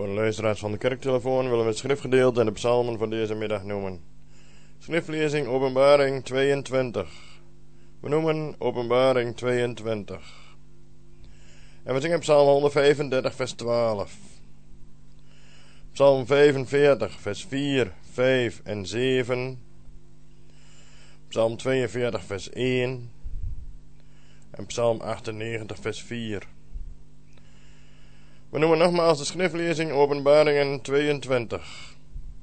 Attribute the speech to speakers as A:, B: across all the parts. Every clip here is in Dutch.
A: Voor de luisteraars van de kerktelefoon willen we het schriftgedeelte en de psalmen van deze middag noemen. Schriftlezing Openbaring 22. We noemen Openbaring 22. En we zingen Psalm 135 vers 12. Psalm 45 vers 4, 5 en 7. Psalm 42 vers 1. En Psalm 98 vers 4. We noemen nogmaals de schriftlezing Openbaringen 22.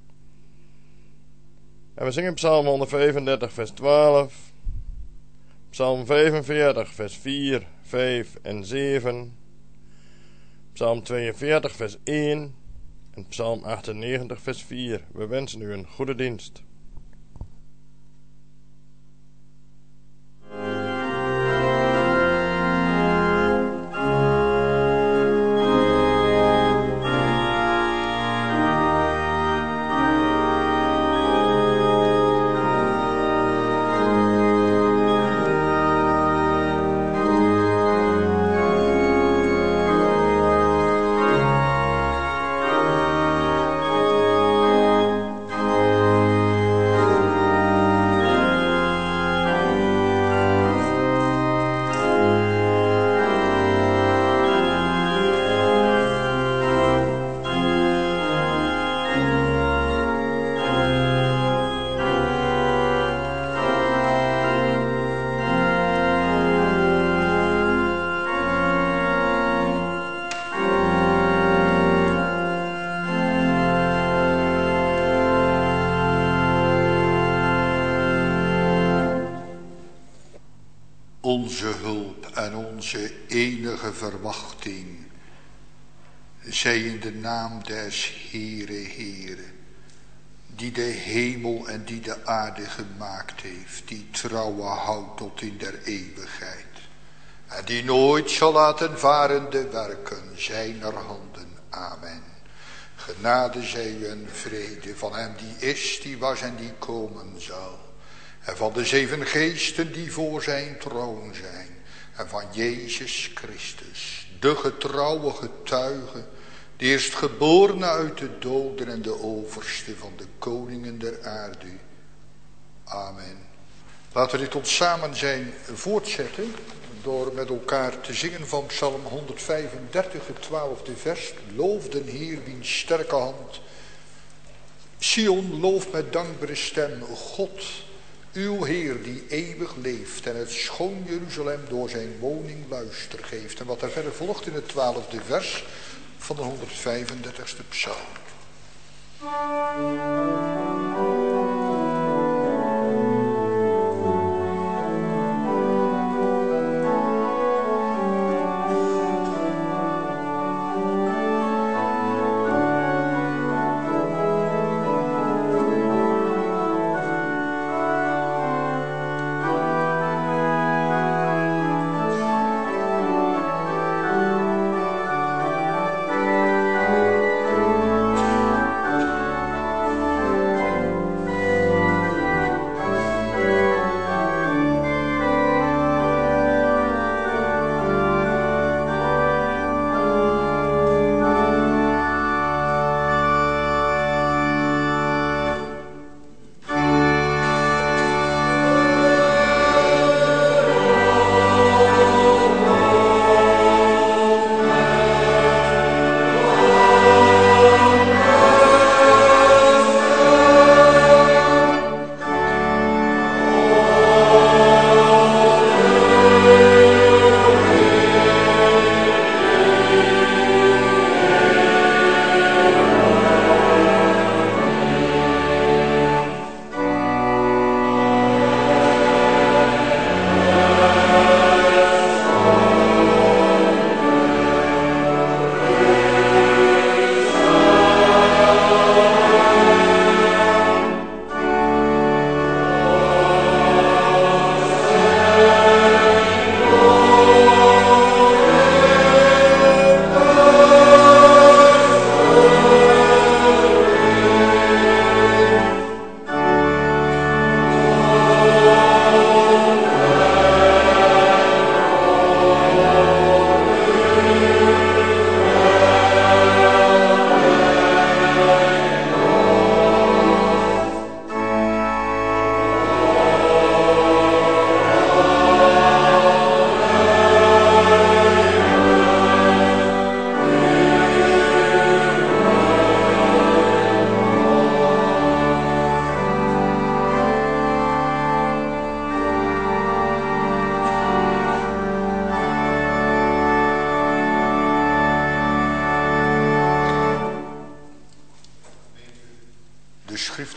A: En we zingen Psalm 135 vers 12. Psalm 45 vers 4, 5 en 7. Psalm 42 vers 1. En Psalm 98 vers 4. We wensen u een goede dienst.
B: Onze hulp en onze enige verwachting, zij in de naam des Heere, die de hemel en die de aarde gemaakt heeft, die trouwe houdt tot in der eeuwigheid, en die nooit zal laten varen de werken zijner handen. Amen. Genade zij u en vrede van hem die is, die was en die komen zal. En van de 7 geesten die voor zijn troon zijn. En van Jezus Christus, de getrouwe getuige, de eerstgeborene uit de doden en de overste van de koningen der aarde. Amen. Laten we dit tot samen zijn voortzetten door met elkaar te zingen van Psalm 135, het 12e vers. Loof den Heer wiens sterke hand. Sion looft met dankbare stem God, uw Heer die eeuwig leeft en het schoon Jeruzalem door zijn woning luister geeft. En wat er verder volgt in het 12e vers van de 135e psalm.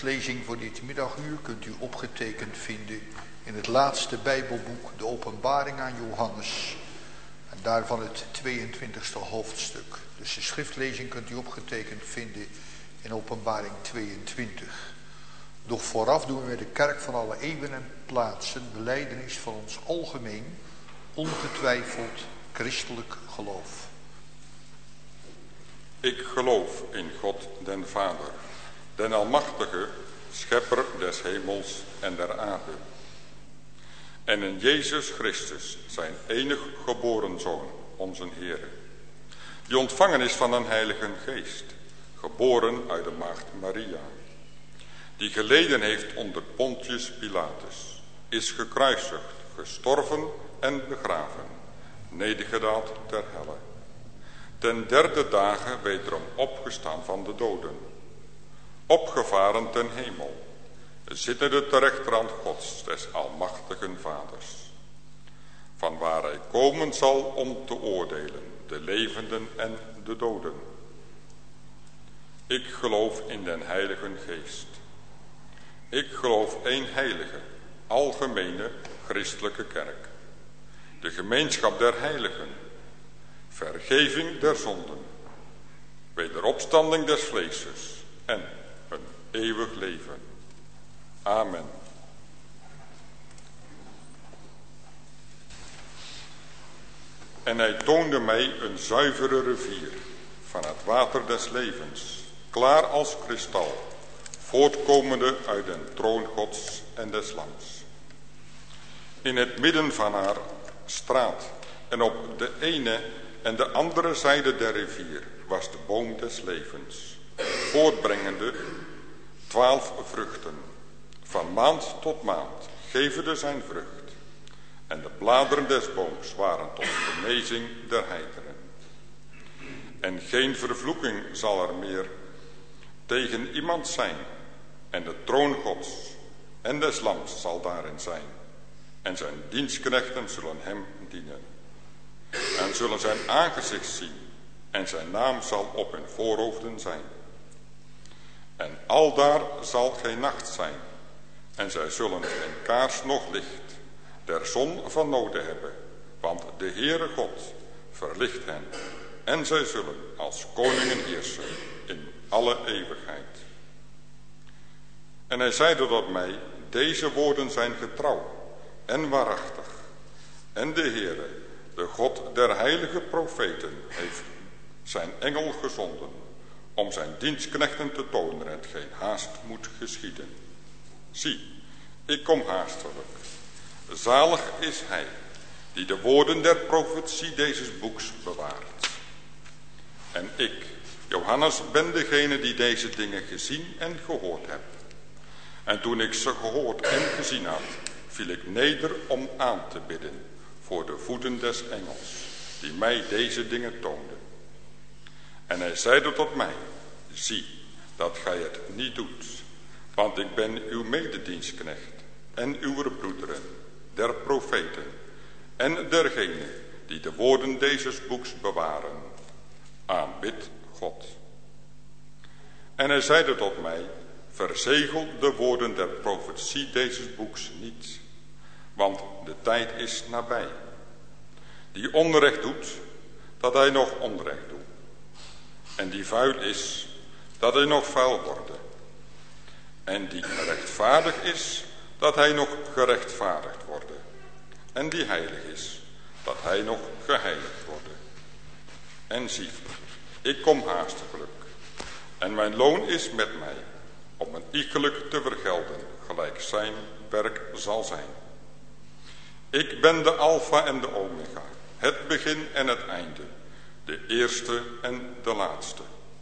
B: schriftlezing voor dit middaguur kunt u opgetekend vinden in het laatste Bijbelboek, de Openbaring aan Johannes. En daarvan het 22e hoofdstuk. Dus de schriftlezing kunt u opgetekend vinden in Openbaring 22. Doch vooraf doen we de kerk van alle eeuwen en plaatsen belijdenis van ons algemeen, ongetwijfeld christelijk geloof.
C: Ik geloof in God den Vader, den Almachtige, schepper des hemels en der aarde. En in Jezus Christus, zijn enig geboren Zoon, onze Heere, die ontvangen is van een Heilige Geest, geboren uit de maagd Maria, die geleden heeft onder Pontius Pilatus, is gekruisigd, gestorven en begraven, nedergedaald ter helle. Ten derde dagen wederom opgestaan van de doden, opgevaren ten hemel, zittende ter rechterhand Gods, des almachtigen Vaders, van waar hij komen zal om te oordelen, de levenden en de doden. Ik geloof in den Heilige Geest. Ik geloof één heilige, algemene, christelijke kerk, de gemeenschap der heiligen, vergeving der zonden, wederopstanding des vleeses en een eeuwig leven. Amen. En hij toonde mij een zuivere rivier van het water des levens, klaar als kristal, voortkomende uit den troon Gods en des Lams. In het midden van haar straat en op de ene en de andere zijde der rivier was de boom des levens, voortbrengende 12 vruchten, van maand tot maand gevende zijn vrucht. En de bladeren des booms waren tot genezing der heidenen. En geen vervloeking zal er meer tegen iemand zijn. En de troon Gods en des Lams zal daarin zijn. En zijn dienstknechten zullen hem dienen. En zullen zijn aangezicht zien. En zijn naam zal op hun voorhoofden zijn. En aldaar zal geen nacht zijn. En zij zullen geen kaars noch licht der zon van noden hebben. Want de Heere God verlicht hen. En zij zullen als koningen heersen in alle eeuwigheid. En hij zeide tot mij, deze woorden zijn getrouw en waarachtig. En de Heere, de God der heilige profeten, heeft zijn engel gezonden om zijn dienstknechten te tonen hetgeen haast moet geschieden. Zie, ik kom haastelijk. Zalig is hij die de woorden der profetie deze boeks bewaart. En ik, Johannes, ben degene die deze dingen gezien en gehoord heb. En toen ik ze gehoord en gezien had, viel ik neder om aan te bidden voor de voeten des engels, die mij deze dingen toonde. En hij zeide tot mij, zie, dat gij het niet doet, want ik ben uw mededienstknecht en uw broederen, der profeten, en dergenen die de woorden deze boeks bewaren. Aanbid God. En hij zeide tot mij, verzegel de woorden der profetie deze boeks niet, want de tijd is nabij. Die onrecht doet, dat hij nog onrecht doet. En die vuil is, dat hij nog vuil wordt. En die rechtvaardig is, dat hij nog gerechtvaardigd wordt. En die heilig is, dat hij nog geheiligd wordt. En zie, ik kom haastiglijk. En mijn loon is met mij, om een iegelijk te vergelden, gelijk zijn werk zal zijn. Ik ben de Alpha en de Omega, het begin en het einde, de eerste en de laatste.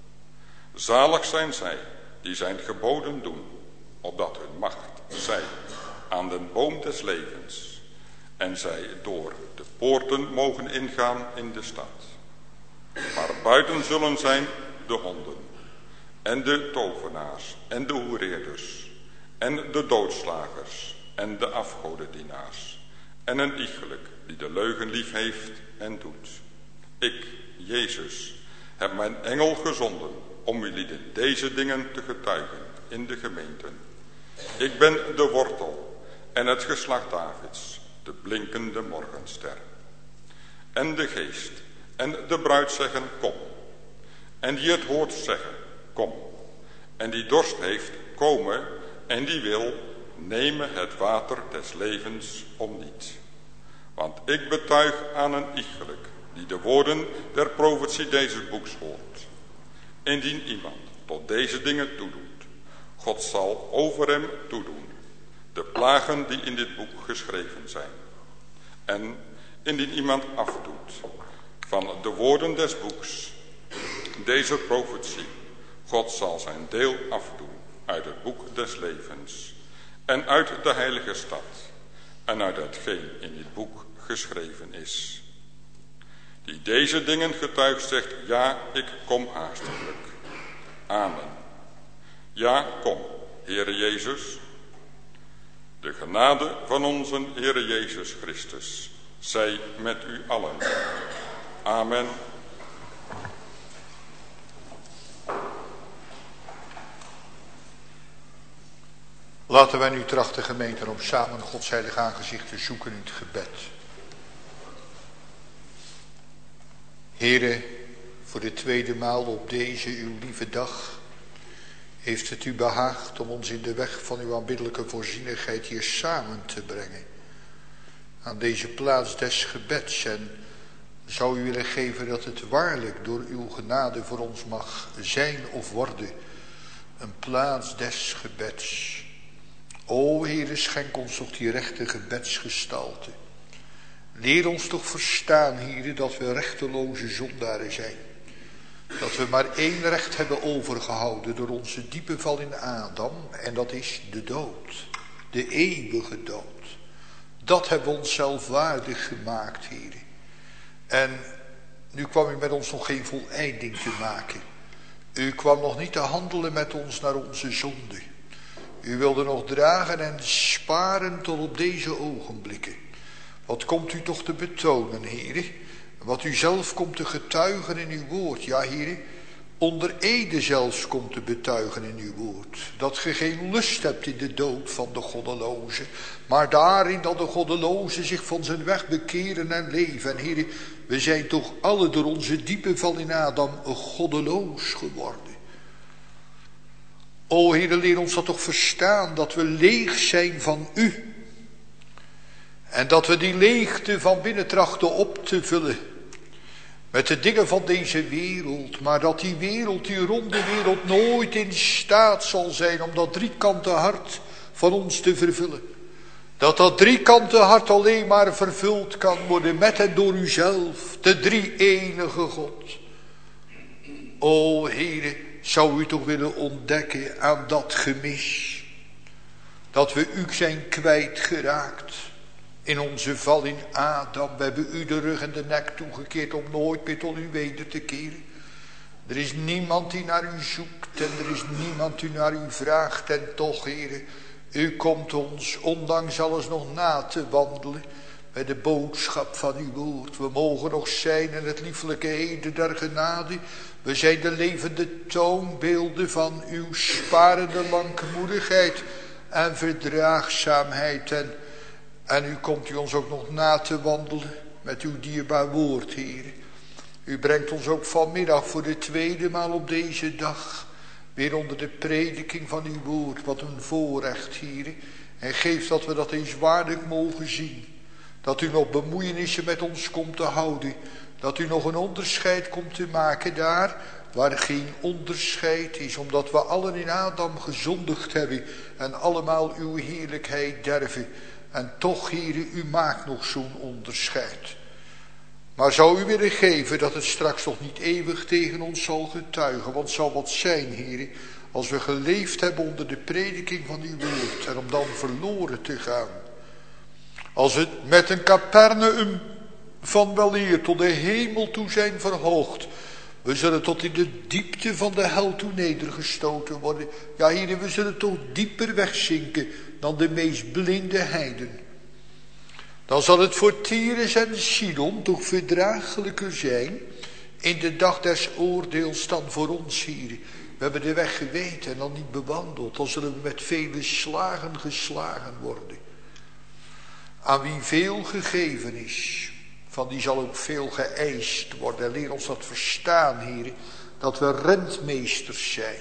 C: Zalig zijn zij die zijn geboden doen, opdat hun macht zij aan den boom des levens en zij door de poorten mogen ingaan in de stad. Maar buiten zullen zijn de honden en de tovenaars en de hoereerders en de doodslagers en de afgodendienaars en een iegelijk die de leugen lief heeft en doet. Ik, Jezus, heb mijn engel gezonden om jullie deze dingen te getuigen in de gemeenten. Ik ben de wortel en het geslacht Davids, de blinkende morgenster. En de geest en de bruid zeggen, kom. En die het hoort zeggen, kom. En die dorst heeft, komen. En die wil, nemen het water des levens om niet. Want ik betuig aan een iegelijk, die de woorden der profetie deze boeks hoort. Indien iemand tot deze dingen toedoet, God zal over hem toedoen de plagen die in dit boek geschreven zijn. En indien iemand afdoet van de woorden des boeks, deze profetie, God zal zijn deel afdoen uit het boek des levens en uit de heilige stad en uit hetgeen in dit boek geschreven is. Die deze dingen getuigt zegt, ja, ik kom haastiglijk. Amen. Ja, kom, Heere Jezus. De genade van onze Heere Jezus Christus zij met u allen. Amen.
B: Laten wij nu trachten, gemeente, om samen Gods heilig aangezicht te zoeken in het gebed. Heere, voor de tweede maal op deze uw lieve dag heeft het u behaagd om ons in de weg van uw aanbiddelijke voorzienigheid hier samen te brengen. Aan deze plaats des gebeds, en zou u willen geven dat het waarlijk door uw genade voor ons mag zijn of worden. Een plaats des gebeds. O Heere, schenk ons toch die rechte gebedsgestalte. Leer ons toch verstaan, Heere, dat we rechteloze zondaren zijn. Dat we maar één recht hebben overgehouden door onze diepe val in Adam. En dat is de dood. De eeuwige dood. Dat hebben we onszelf waardig gemaakt, Heere. En nu kwam u met ons nog geen voleinding te maken. U kwam nog niet te handelen met ons naar onze zonde. U wilde nog dragen en sparen tot op deze ogenblikken. Wat komt u toch te betonen, Heere? Wat u zelf komt te getuigen in uw woord. Ja, Heere, onder ede zelfs komt te betuigen in uw woord. Dat ge geen lust hebt in de dood van de goddeloze. Maar daarin dat de goddeloze zich van zijn weg bekeren en leven. En Heere, we zijn toch alle door onze diepe val in Adam goddeloos geworden. O Heere, leer ons dat toch verstaan, dat we leeg zijn van u. En dat we die leegte van binnen trachten op te vullen met de dingen van deze wereld. Maar dat die wereld, die ronde wereld, nooit in staat zal zijn om dat driekante hart van ons te vervullen. Dat driekante hart alleen maar vervuld kan worden met en door uzelf, de drie-enige God. O Heere, zou u toch willen ontdekken aan dat gemis, dat we u zijn kwijtgeraakt in onze val in Adam. We hebben u de rug en de nek toegekeerd om nooit meer tot u weder te keren. Er is niemand die naar u zoekt en er is niemand die naar u vraagt. En toch, Heere, u komt ons ondanks alles nog na te wandelen met de boodschap van uw woord. We mogen nog zijn in het lieflijke heden der genade. We zijn de levende toonbeelden van uw sparende langmoedigheid en verdraagzaamheid. En u komt u ons ook nog na te wandelen met uw dierbaar woord, Heer. U brengt ons ook vanmiddag voor de tweede maal op deze dag weer onder de prediking van uw woord. Wat een voorrecht, Heer. En geef dat we dat eens waarlijk mogen zien. Dat u nog bemoeienissen met ons komt te houden. Dat u nog een onderscheid komt te maken daar waar geen onderscheid is. Omdat we allen in Adam gezondigd hebben en allemaal uw heerlijkheid derven. En toch, Heere, u maakt nog zo'n onderscheid. Maar zou u willen geven dat het straks nog niet eeuwig tegen ons zal getuigen. Want het zal wat zijn, Heere, als we geleefd hebben onder de prediking van uw woord. En om dan verloren te gaan. Als we met een Capernaum van weleer tot de hemel toe zijn verhoogd. We zullen tot in de diepte van de hel toe nedergestoten worden. Ja, Heere, we zullen toch dieper wegzinken dan de meest blinde heiden. Dan zal het voor Tyrus en Sidon toch verdraaglijker zijn in de dag des oordeels dan voor ons, Heer. We hebben de weg geweten en dan niet bewandeld. Dan zullen we met vele slagen geslagen worden. Aan wie veel gegeven is, van die zal ook veel geëist worden. En leer ons dat verstaan, Heer, dat we rentmeesters zijn.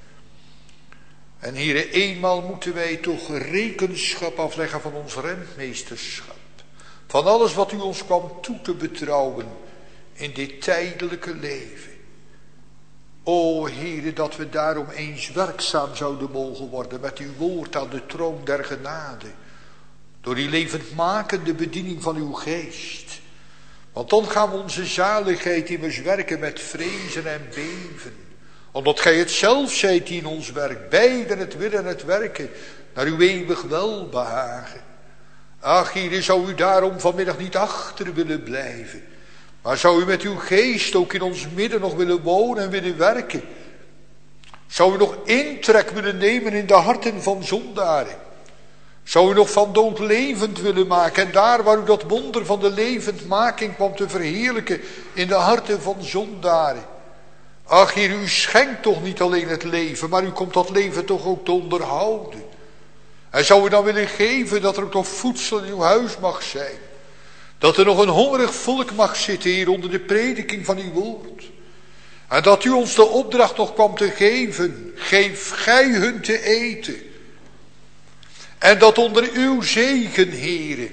B: En Heer, eenmaal moeten wij toch rekenschap afleggen van ons rentmeesterschap. Van alles wat u ons kwam toe te betrouwen in dit tijdelijke leven. O Heere, dat we daarom eens werkzaam zouden mogen worden met uw woord aan de troon der genade. Door die levendmakende bediening van uw geest. Want dan gaan we onze zaligheid immers werken met vrezen en beven. Omdat gij het zelf zijt die in ons werkt, beiden het willen en het werken, naar uw eeuwig welbehagen. Ach, Heere, zou u daarom vanmiddag niet achter willen blijven. Maar zou u met uw geest ook in ons midden nog willen wonen en willen werken? Zou u nog intrek willen nemen in de harten van zondaren? Zou u nog van dood levend willen maken? En daar waar u dat wonder van de levendmaking kwam te verheerlijken in de harten van zondaren. Ach, Heer, u schenkt toch niet alleen het leven, maar u komt dat leven toch ook te onderhouden. En zou u dan willen geven dat er ook nog voedsel in uw huis mag zijn? Dat er nog een hongerig volk mag zitten hier onder de prediking van uw woord. En dat u ons de opdracht nog kwam te geven. Geef gij hun te eten. En dat onder uw zegen, Heere.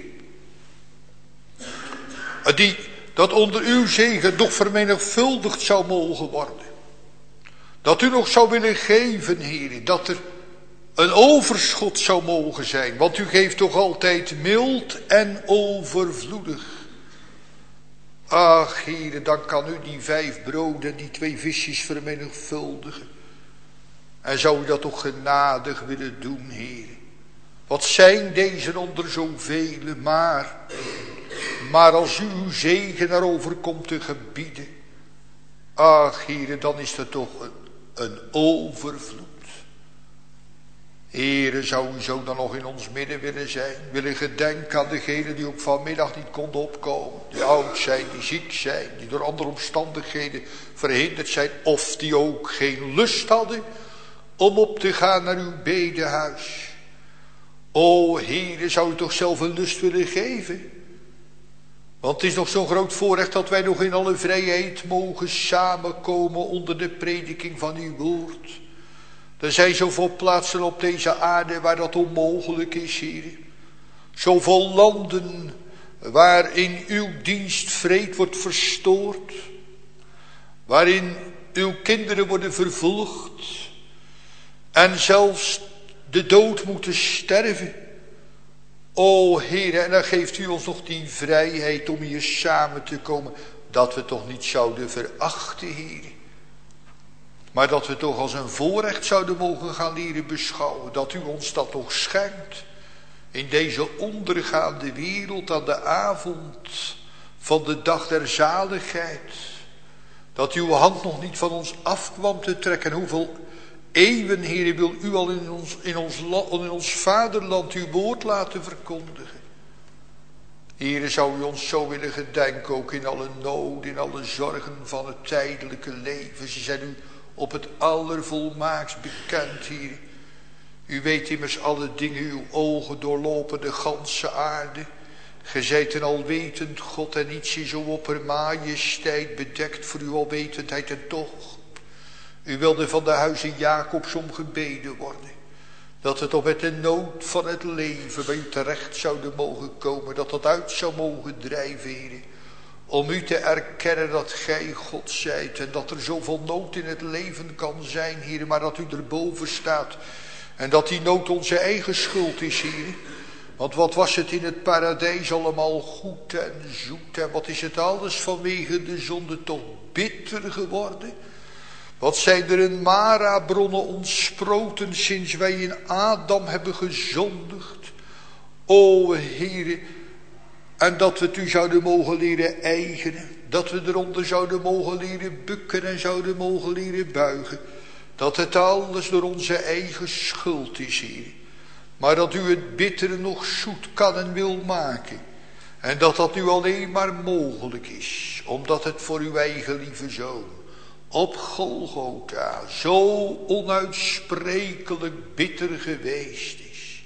B: Dat onder uw zegen nog vermenigvuldigd zou mogen worden. Dat u nog zou willen geven, Heere. Dat er een overschot zou mogen zijn. Want u geeft toch altijd mild en overvloedig. Ach, Heere, dan kan u die 5 broden en die 2 visjes vermenigvuldigen. En zou u dat toch genadig willen doen, Heere. Wat zijn deze onder zoveel, maar als u uw zegen erover komt te gebieden. Ach, Heere, dan is er toch een overvloed. Heere, zou u zo dan nog in ons midden willen zijn? Willen gedenken aan degenen die ook vanmiddag niet konden opkomen. Die oud zijn, die ziek zijn, die door andere omstandigheden verhinderd zijn. Of die ook geen lust hadden om op te gaan naar uw bedehuis. O Heere, zou u toch zelf een lust willen geven? Want het is nog zo'n groot voorrecht dat wij nog in alle vrijheid mogen samenkomen onder de prediking van uw woord. Er zijn zoveel plaatsen op deze aarde waar dat onmogelijk is, Heer. Zoveel landen waarin uw dienst vreed wordt verstoord. Waarin uw kinderen worden vervolgd. En zelfs de dood moeten sterven. O Heer, en dan geeft u ons nog die vrijheid om hier samen te komen. Dat we toch niet zouden verachten, Heer. Maar dat we toch als een voorrecht zouden mogen gaan leren beschouwen. Dat u ons dat nog schenkt. In deze ondergaande wereld aan de avond van de dag der zaligheid. Dat uw hand nog niet van ons afkwam te trekken. Hoeveel eeuwen, Heer, wil u al in ons vaderland uw woord laten verkondigen. Heer, zou u ons zo willen gedenken, ook in alle nood, in alle zorgen van het tijdelijke leven. Ze zijn u op het allervolmaakst bekend, Heer. U weet immers alle dingen, uw ogen doorlopen de ganse aarde. Ge zijt een alwetend God en niets is zo opper majesteit bedekt voor uw alwetendheid en toch. U wilde van de huizen Jacobs om gebeden worden. Dat we toch met de nood van het leven bij u terecht zouden mogen komen. Dat dat uit zou mogen drijven, Heer. Om u te erkennen dat gij God zijt. En dat er zoveel nood in het leven kan zijn, Heer. Maar dat u erboven staat. En dat die nood onze eigen schuld is, Heer. Want wat was het in het paradijs allemaal goed en zoet. En wat is het alles vanwege de zonde toch bitter geworden. Wat zijn er in Mara-bronnen ontsproten sinds wij in Adam hebben gezondigd. O Heere, en dat we het u zouden mogen leren eigenen. Dat we eronder zouden mogen leren bukken en zouden mogen leren buigen. Dat het alles door onze eigen schuld is, Heer. Maar dat u het bittere nog zoet kan en wil maken. En dat dat nu alleen maar mogelijk is, omdat het voor uw eigen lieve Zoon op Golgotha zo onuitsprekelijk bitter geweest is.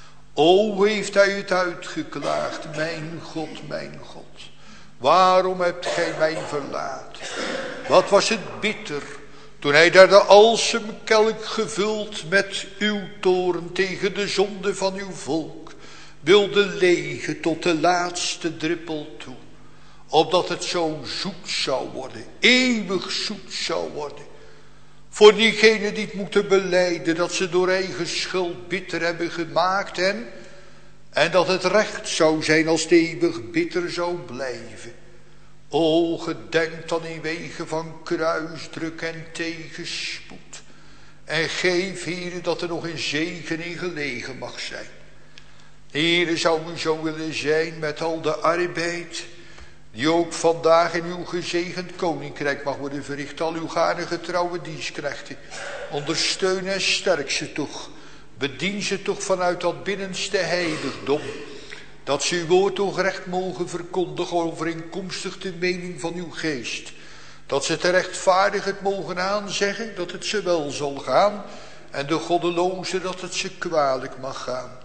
B: O, heeft hij het uitgeklaagd, mijn God, waarom hebt gij mij verlaten? Wat was het bitter, toen hij daar de alsemkelk gevuld met uw toorn tegen de zonde van uw volk wilde legen tot de laatste druppel toe. Opdat het zo zoet zou worden, eeuwig zoet zou worden. Voor diegenen die het moeten belijden dat ze door eigen schuld bitter hebben gemaakt. En dat het recht zou zijn als het eeuwig bitter zou blijven. O, gedenk dan in wegen van kruisdruk en tegenspoed. En geef, Heere, dat er nog een zegen in gelegen mag zijn. Heere, zou u zo willen zijn met al de arbeid die ook vandaag in uw gezegend koninkrijk mag worden verricht. Al uw gane getrouwe dienstknechten. Ondersteun en sterk ze toch. Bedien ze toch vanuit dat binnenste heiligdom. Dat ze uw woord toch recht mogen verkondigen overeenkomstig de mening van uw geest. Dat ze te rechtvaardig het mogen aanzeggen dat het ze wel zal gaan. En de goddeloze dat het ze kwalijk mag gaan.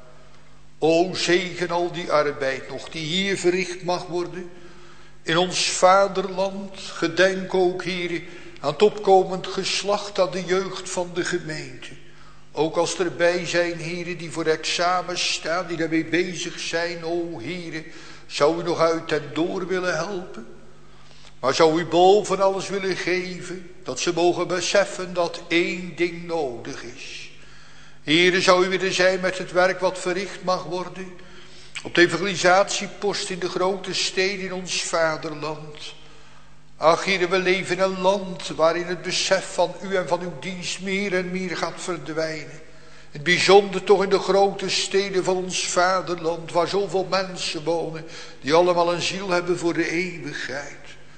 B: O, zegen al die arbeid nog die hier verricht mag worden. In ons vaderland, gedenk ook hier aan het opkomend geslacht, aan de jeugd van de gemeente. Ook als er bij zijn, heren, die voor examen staan, die daarmee bezig zijn. O, heren, zou u nog uit en door willen helpen? Maar zou u boven alles willen geven, dat ze mogen beseffen dat één ding nodig is. Heren, zou u willen zijn met het werk wat verricht mag worden op de evangelisatiepost in de grote steden in ons vaderland. Ach, Heere, we leven in een land waarin het besef van u en van uw dienst meer en meer gaat verdwijnen. Het bijzonder toch in de grote steden van ons vaderland, waar zoveel mensen wonen, die allemaal een ziel hebben voor de eeuwigheid.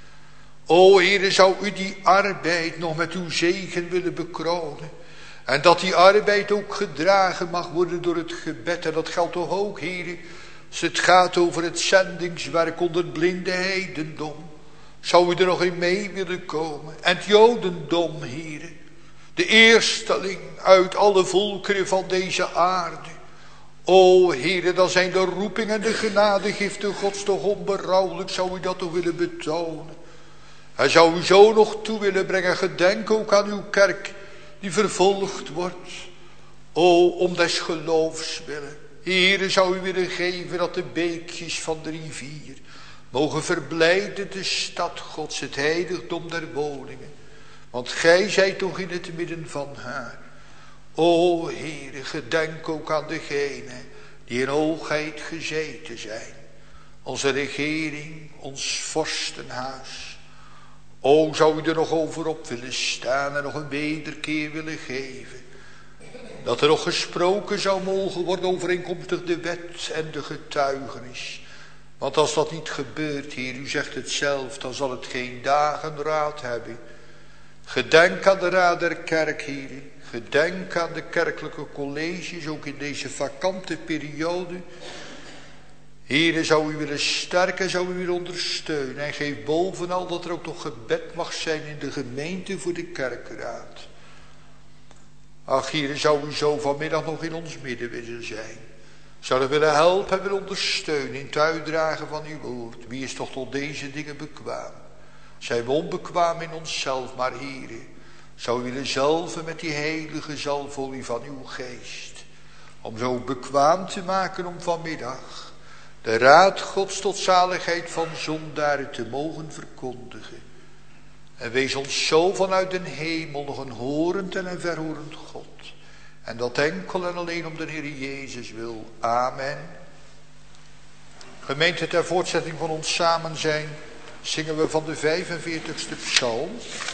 B: O, Heere, zou u die arbeid nog met uw zegen willen bekronen. En dat die arbeid ook gedragen mag worden door het gebed. En dat geldt toch ook, Heere, als het gaat over het zendingswerk onder het blinde heidendom. Zou u er nog in mee willen komen? En het jodendom, Heere, de eersteling uit alle volkeren van deze aarde. O, Heere, dan zijn de roeping en de genadegiften Gods toch onberouwelijk. Zou u dat toch willen betonen? En zou u zo nog toe willen brengen, gedenk ook aan uw kerk die vervolgd wordt. O, om des geloofs willen. Heere, zou u willen geven dat de beekjes van de rivier mogen verblijden de stad Gods, het heiligdom der woningen. Want gij zijt toch in het midden van haar. O, Heere, gedenk ook aan degenen die in hoogheid gezeten zijn. Onze regering, ons vorstenhuis. O, zou u er nog over op willen staan en nog een wederkeer willen geven. Dat er nog gesproken zou mogen worden overeenkomstig de wet en de getuigenis. Want als dat niet gebeurt, Heer, u zegt het zelf, dan zal het geen dageraad hebben. Gedenk aan de raad der kerk, Heer. Gedenk aan de kerkelijke colleges, ook in deze vakante periode. Heer, zou u willen sterken, zou u willen ondersteunen. En geef bovenal dat er ook nog gebed mag zijn in de gemeente voor de kerkraad. Ach, Heer, zou u zo vanmiddag nog in ons midden willen zijn. Zou u willen helpen en willen ondersteunen in het uitdragen van uw woord. Wie is toch tot deze dingen bekwaam? Zijn we onbekwaam in onszelf, maar Heer, zou u willen zalven met die heilige zalfolie van uw geest. Om zo bekwaam te maken om vanmiddag de raad Gods tot zaligheid van zondaren te mogen verkondigen. En wees ons zo vanuit den hemel nog een horend en een verhorend God. En dat enkel en alleen om de Heer Jezus wil. Amen. Gemeente, ter voortzetting van ons samen zijn, zingen we van de 45ste psalm.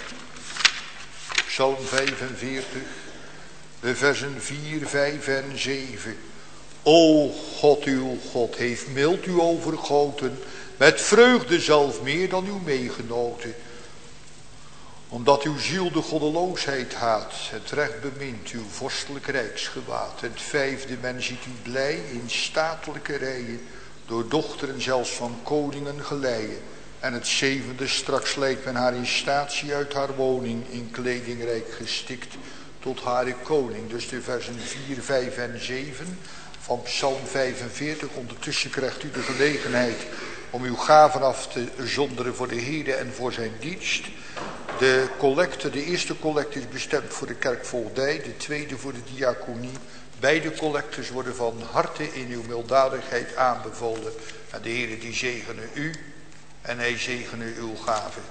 B: Psalm 45, de versen 4, 5 en 7. O God, uw God, heeft mild u overgoten, met vreugde zelf meer dan uw meegenoten. Omdat uw ziel de goddeloosheid haat, het recht bemint, uw vorstelijk rijksgewaad. Het vijfde, men ziet u blij in statelijke rijen, door dochteren zelfs van koningen geleiden. En het zevende, straks leidt men haar in statie uit haar woning, in kledingrijk gestikt, tot haar koning. Dus de versen 4, 5 en 7 van Psalm 45. Ondertussen krijgt u de gelegenheid om uw gaven af te zonderen voor de Heere en voor zijn dienst. De eerste collecte is bestemd voor de kerkvoogdij, de tweede voor de diaconie. Beide collectes worden van harte in uw milddadigheid aanbevolen. En de Heere die zegene u en hij zegene uw gaven.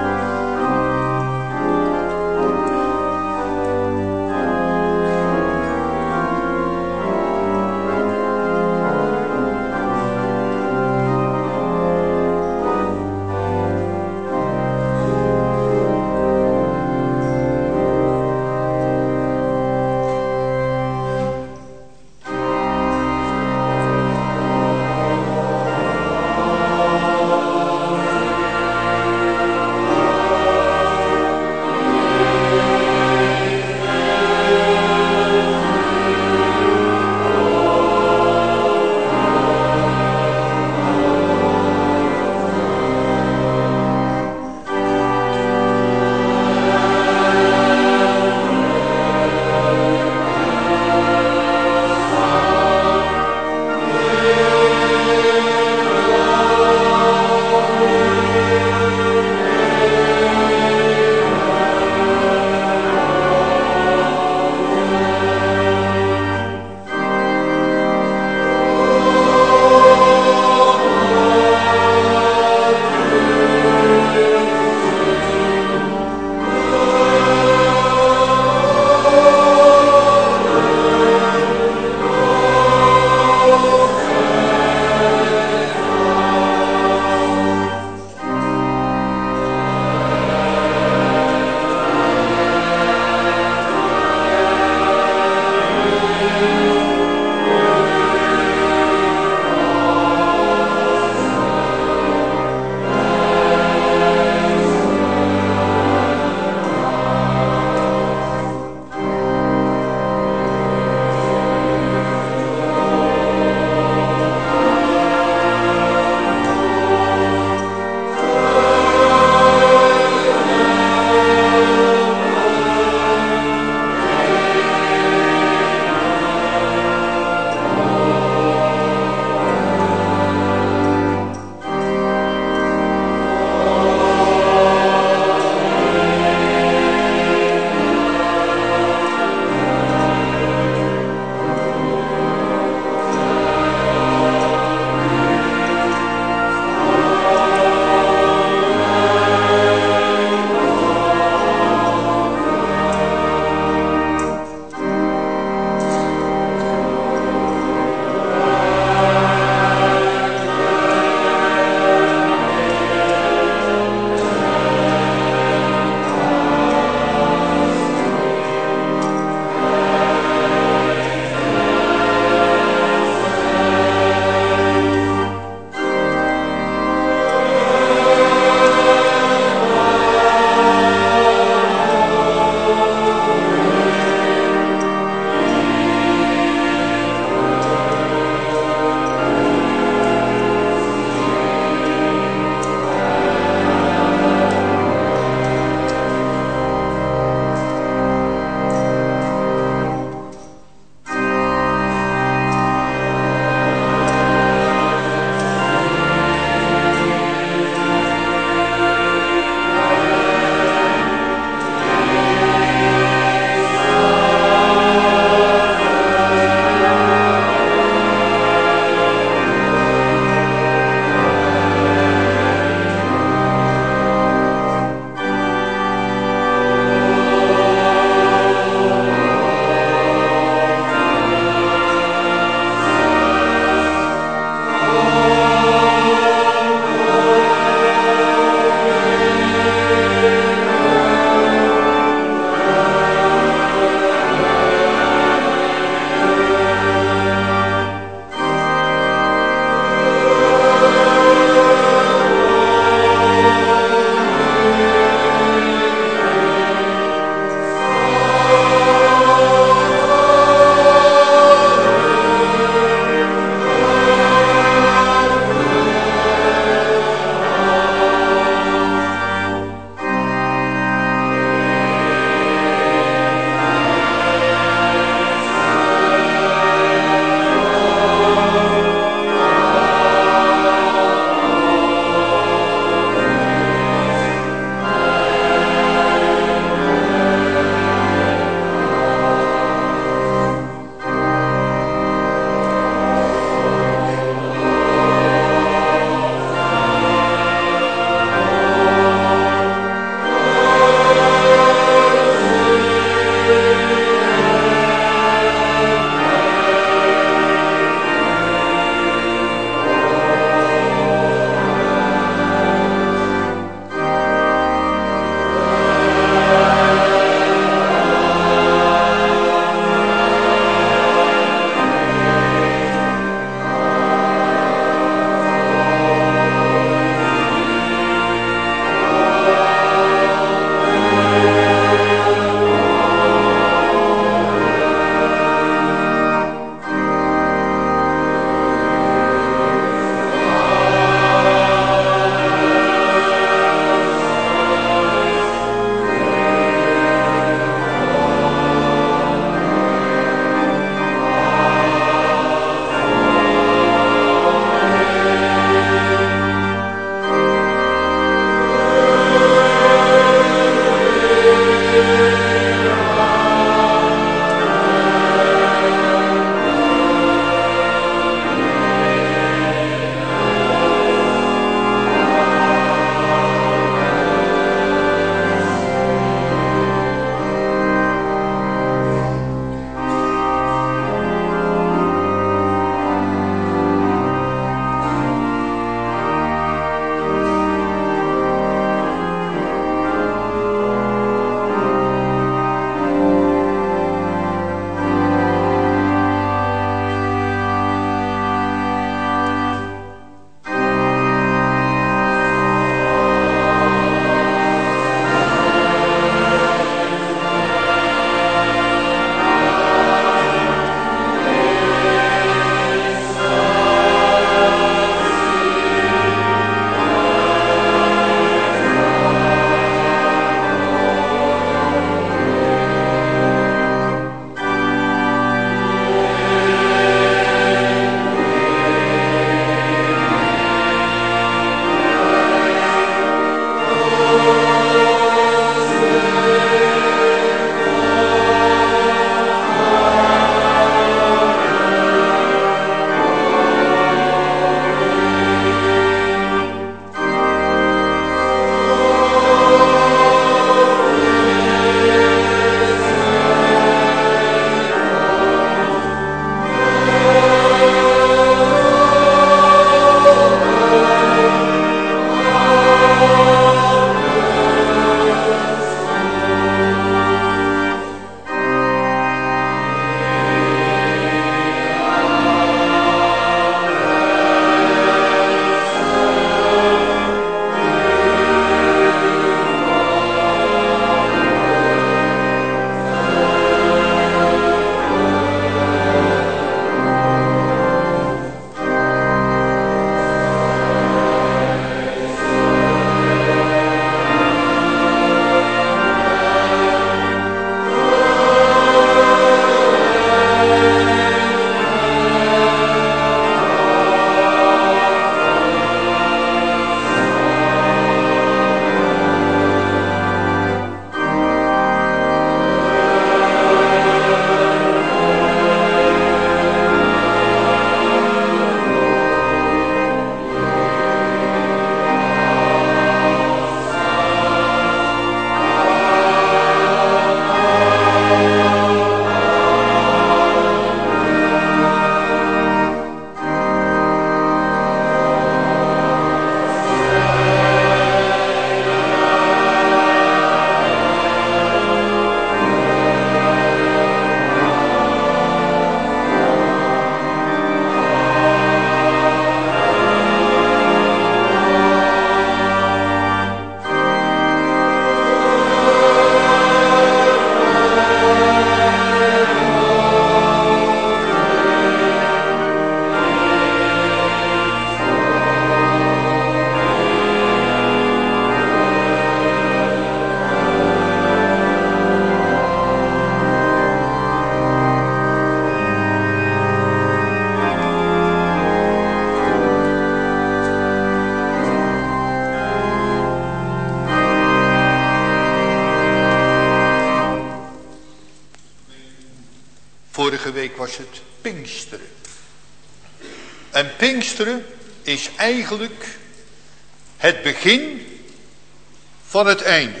B: Vorige week was het Pinksteren. En Pinksteren is eigenlijk het begin van het einde.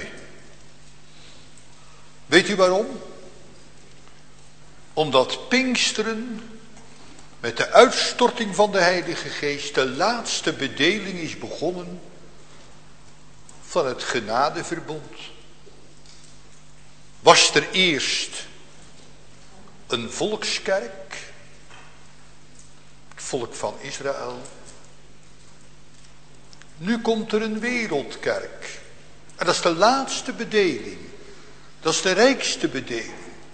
B: Weet u waarom? Omdat Pinksteren met de uitstorting van de Heilige Geest de laatste bedeling is begonnen van het genadeverbond. Was er eerst een volkskerk, het volk van Israël. Nu komt er een wereldkerk. En dat is de laatste bedeling. Dat is de rijkste bedeling.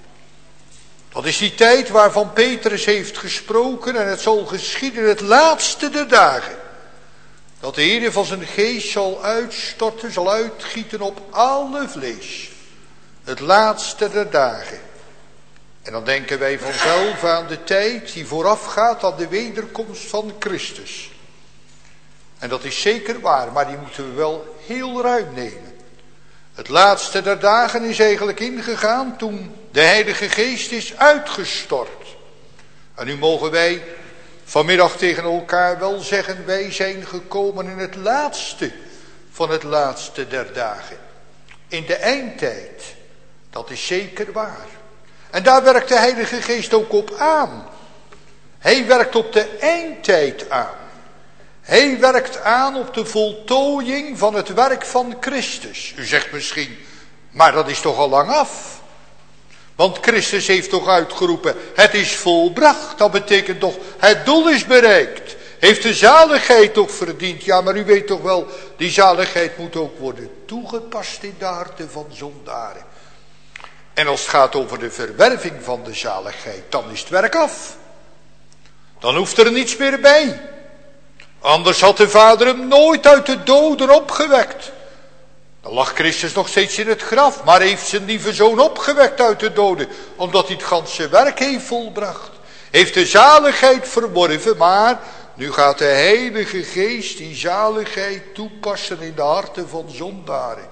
B: Dat is die tijd waarvan Petrus heeft gesproken en het zal geschieden het laatste der dagen. Dat de Heer van zijn geest zal uitstorten, zal uitgieten op alle vlees. Het laatste der dagen. En dan denken wij vanzelf aan de tijd die voorafgaat aan de wederkomst van Christus. En dat is zeker waar, maar die moeten we wel heel ruim nemen. Het laatste der dagen is eigenlijk ingegaan toen de Heilige Geest is uitgestort. En nu mogen wij vanmiddag tegen elkaar wel zeggen, wij zijn gekomen in het laatste van het laatste der dagen. In de eindtijd, dat is zeker waar. En daar werkt de Heilige Geest ook op aan. Hij werkt op de eindtijd aan. Hij werkt aan op de voltooiing van het werk van Christus. U zegt misschien, maar dat is toch al lang af? Want Christus heeft toch uitgeroepen, het is volbracht. Dat betekent toch, het doel is bereikt. Heeft de zaligheid toch verdiend? Ja, maar u weet toch wel, die zaligheid moet ook worden toegepast in de harten van zondaren. En als het gaat over de verwerving van de zaligheid, dan is het werk af. Dan hoeft er niets meer bij. Anders had de Vader hem nooit uit de doden opgewekt. Dan lag Christus nog steeds in het graf, maar heeft zijn lieve zoon opgewekt uit de doden, omdat hij het ganse werk heeft volbracht. Heeft de zaligheid verworven, maar nu gaat de Heilige Geest die zaligheid toepassen in de harten van zondaren.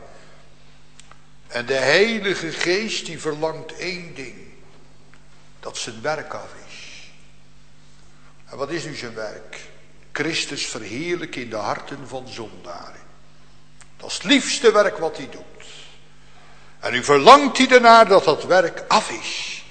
B: En de Heilige Geest die verlangt één ding, dat zijn werk af is. En wat is nu zijn werk? Christus verheerlijken in de harten van zondaren. Dat is het liefste werk wat hij doet. En nu verlangt hij ernaar dat dat werk af is.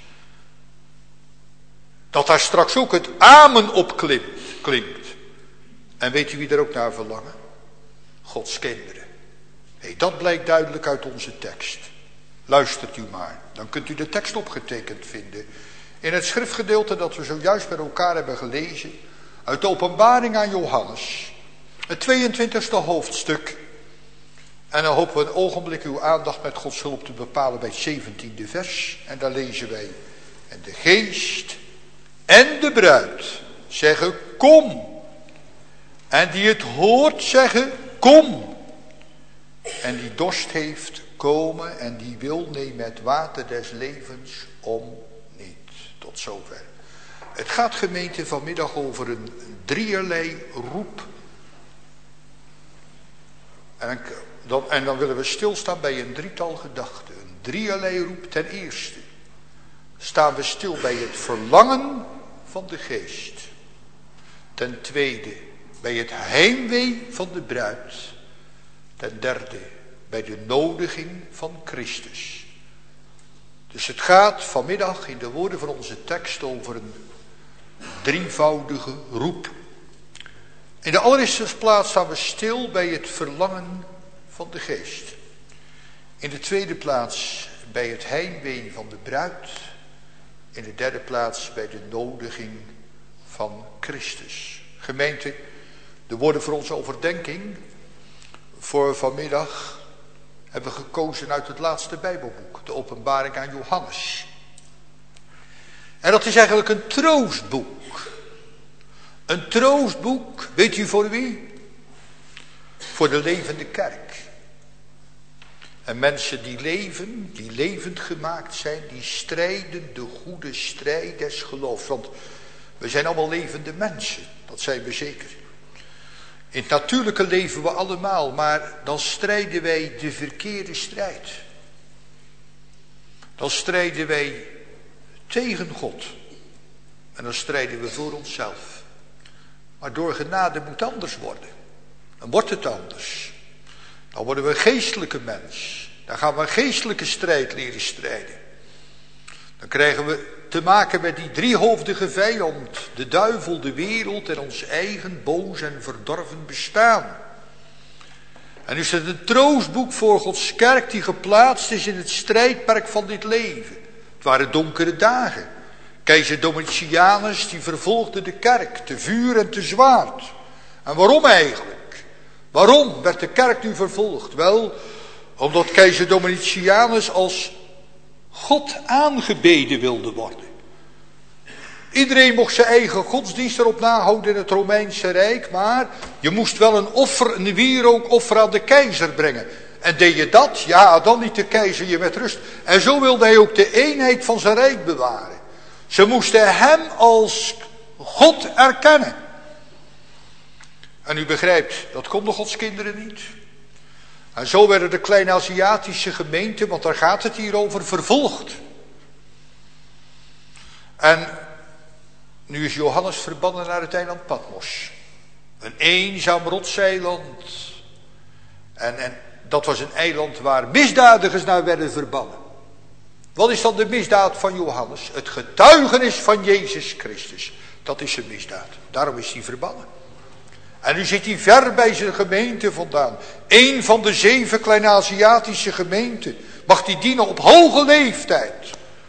B: Dat daar straks ook het amen op klinkt. En weet u wie er ook naar verlangen? Gods kinderen. Hey, dat blijkt duidelijk uit onze tekst. Luistert u maar, dan kunt u de tekst opgetekend vinden. In het schriftgedeelte dat we zojuist bij elkaar hebben gelezen. Uit de openbaring aan Johannes. Het 22e hoofdstuk. En dan hopen we een ogenblik uw aandacht met Gods hulp te bepalen bij het 17e vers. En daar lezen wij. En de geest en de bruid zeggen kom. En die het hoort zeggen kom. En die dorst heeft komen en die wil nemen het water des levens om niet. Tot zover. Het gaat gemeente vanmiddag over een drieërlei roep. En dan willen we stilstaan bij een drietal gedachten. Een drieërlei roep. Ten eerste staan we stil bij het verlangen van de geest. Ten tweede bij het heimwee van de bruid. Ten derde bij de nodiging van Christus. Dus het gaat vanmiddag in de woorden van onze tekst over een drievoudige roep. In de allereerste plaats staan we stil bij het verlangen van de geest. In de tweede plaats bij het heimwee van de bruid. In de derde plaats bij de nodiging van Christus. Gemeente, de woorden voor onze overdenking voor vanmiddag hebben we gekozen uit het laatste Bijbelboek, de openbaring aan Johannes. En dat is eigenlijk een troostboek. Een troostboek, weet u voor wie? Voor de levende kerk. En mensen die leven, die levend gemaakt zijn, die strijden de goede strijd des geloofs. Want we zijn allemaal levende mensen, dat zijn we zeker. In het natuurlijke leven we allemaal, maar dan strijden wij de verkeerde strijd. Dan strijden wij tegen God. En dan strijden we voor onszelf. Maar door genade moet het anders worden. Dan wordt het anders. Dan worden we een geestelijke mens. Dan gaan we een geestelijke strijd leren strijden. Dan krijgen we te maken met die driehoofdige vijand. De duivel, de wereld en ons eigen boos en verdorven bestaan. En nu is het een troostboek voor Gods kerk die geplaatst is in het strijdperk van dit leven. Het waren donkere dagen. Keizer Domitianus die vervolgde de kerk, te vuur en te zwaard. En waarom eigenlijk? Waarom werd de kerk nu vervolgd? Wel, omdat keizer Domitianus als God aangebeden wilde worden. Iedereen mocht zijn eigen godsdienst erop nahouden in het Romeinse Rijk, maar je moest wel een offer, een wierookoffer aan de keizer brengen. En deed je dat, ja, dan liet de keizer je met rust. En zo wilde hij ook de eenheid van zijn rijk bewaren. Ze moesten hem als God erkennen. En u begrijpt, dat konden Gods kinderen niet. En zo werden de kleine Aziatische gemeenten, want daar gaat het hier over, vervolgd. En nu is Johannes verbannen naar het eiland Patmos. Een eenzaam rotseiland. En dat was een eiland waar misdadigers naar werden verbannen. Wat is dan de misdaad van Johannes? Het getuigenis van Jezus Christus. Dat is zijn misdaad. Daarom is hij verbannen. En nu zit hij ver bij zijn gemeente vandaan. Eén van de 7 kleine Aziatische gemeenten. Mag hij dienen op hoge leeftijd.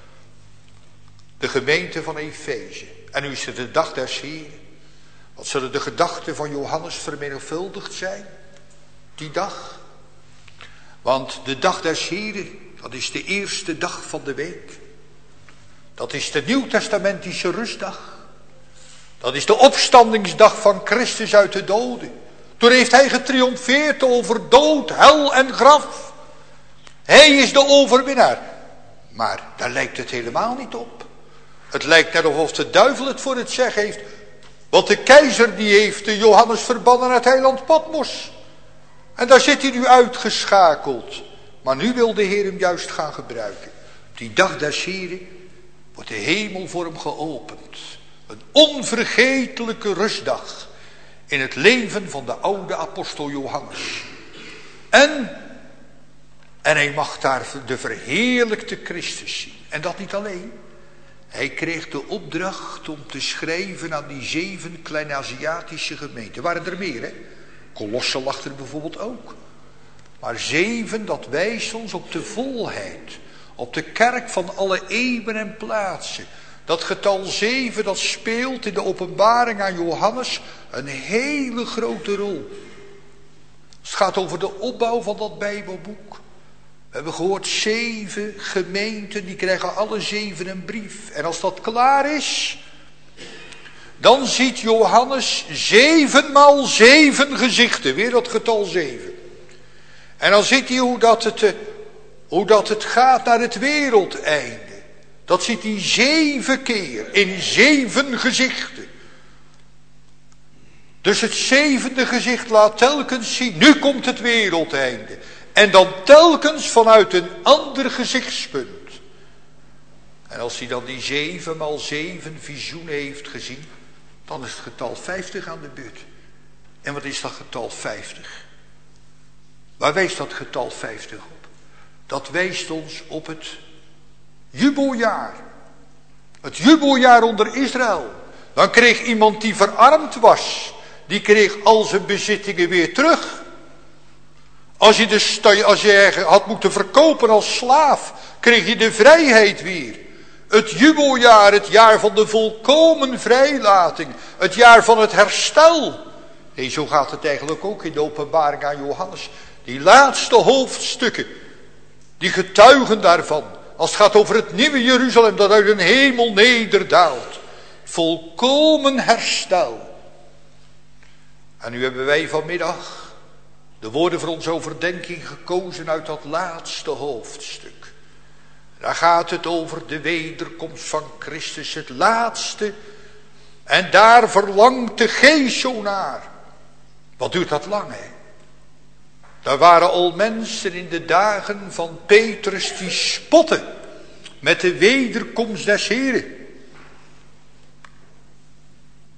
B: De gemeente van Efeze. En nu is het de dag des Heren. Wat zullen de gedachten van Johannes vermenigvuldigd zijn? Die dag. Want de dag des Heren, dat is de eerste dag van de week. Dat is de nieuwtestamentische rustdag. Dat is de opstandingsdag van Christus uit de doden. Toen heeft hij getriomfeerd over dood, hel en graf. Hij is de overwinnaar. Maar daar lijkt het helemaal niet op. Het lijkt net alsof de duivel het voor het zeggen heeft. Want de keizer die heeft de Johannes verbannen uit het eiland Patmos. En daar zit hij nu uitgeschakeld. Maar nu wil de Heer hem juist gaan gebruiken. Op die dag des Heren wordt de hemel voor hem geopend. Een onvergetelijke rustdag in het leven van de oude apostel Johannes. En hij mag daar de verheerlijkte Christus zien. En dat niet alleen. Hij kreeg de opdracht om te schrijven aan die 7 kleine Aziatische gemeenten. Waren er meer, hè? Colosse lag er bijvoorbeeld ook. Maar 7, dat wijst ons op de volheid. Op de kerk van alle eeuwen en plaatsen. Dat getal 7, dat speelt in de openbaring aan Johannes een hele grote rol. Het gaat over de opbouw van dat Bijbelboek. We hebben gehoord 7 gemeenten, die krijgen alle 7 een brief. En als dat klaar is, dan ziet Johannes 7 maal 7 gezichten. Weer dat getal 7. En dan ziet hij hoe dat het gaat naar het wereldeinde. Dat ziet hij 7 keer in 7 gezichten. Dus het 7e gezicht laat telkens zien, nu komt het wereldeinde. En dan telkens vanuit een ander gezichtspunt. En als hij dan die 7 maal 7 visioenen heeft gezien, dan is het getal 50 aan de beurt. En wat is dat getal 50? Waar wijst dat getal 50 op? Dat wijst ons op het jubeljaar. Het jubeljaar onder Israël. Dan kreeg iemand die verarmd was, die kreeg al zijn bezittingen weer terug. Als je had moeten verkopen als slaaf, kreeg je de vrijheid weer. Het jubeljaar, het jaar van de volkomen vrijlating. Het jaar van het herstel. Nee, zo gaat het eigenlijk ook in de openbaring aan Johannes. Die laatste hoofdstukken, die getuigen daarvan. Als het gaat over het nieuwe Jeruzalem dat uit een hemel nederdaalt. Volkomen herstel. En nu hebben wij vanmiddag de woorden voor onze overdenking gekozen uit dat laatste hoofdstuk. Daar gaat het over de wederkomst van Christus, het laatste. En daar verlangt de geest zo naar. Wat duurt dat lang, hè? Daar waren al mensen in de dagen van Petrus die spotten met de wederkomst des Heren.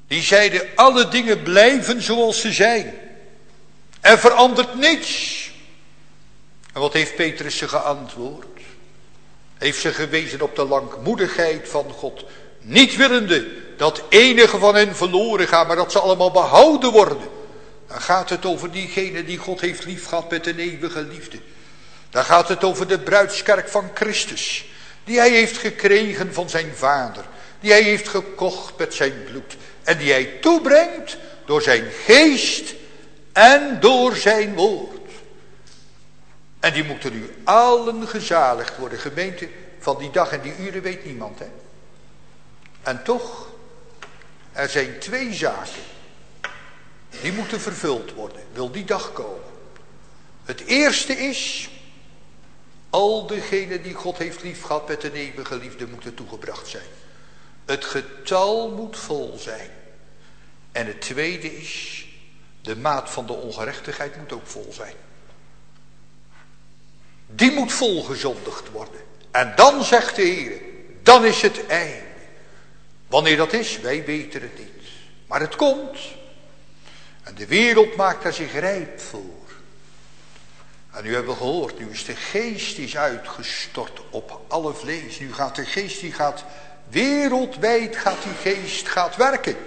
B: Die zeiden, alle dingen blijven zoals ze zijn. Er verandert niets. En wat heeft Petrus ze geantwoord? Heeft ze gewezen op de langmoedigheid van God. Niet willende dat enige van hen verloren gaan, maar dat ze allemaal behouden worden. Dan gaat het over diegene die God heeft liefgehad met een eeuwige liefde. Dan gaat het over de bruidskerk van Christus. Die hij heeft gekregen van zijn vader. Die hij heeft gekocht met zijn bloed. En die hij toebrengt door zijn geest en door zijn woord. En die moeten nu allen gezaligd worden. Gemeente, van die dag en die uren weet niemand. Hè? En toch, er zijn 2 zaken. Die moeten vervuld worden. Wil die dag komen. Het eerste is, al degenen die God heeft liefgehad met een eeuwige liefde moeten toegebracht zijn. Het getal moet vol zijn. En het tweede is, de maat van de ongerechtigheid moet ook vol zijn. Die moet volgezondigd worden. En dan zegt de Heer, dan is het einde. Wanneer dat is, wij weten het niet. Maar het komt. En de wereld maakt daar zich rijp voor. En nu hebben we gehoord, nu is de geest die is uitgestort op alle vlees. Nu gaat de geest, die gaat wereldwijd, gaat die geest werken.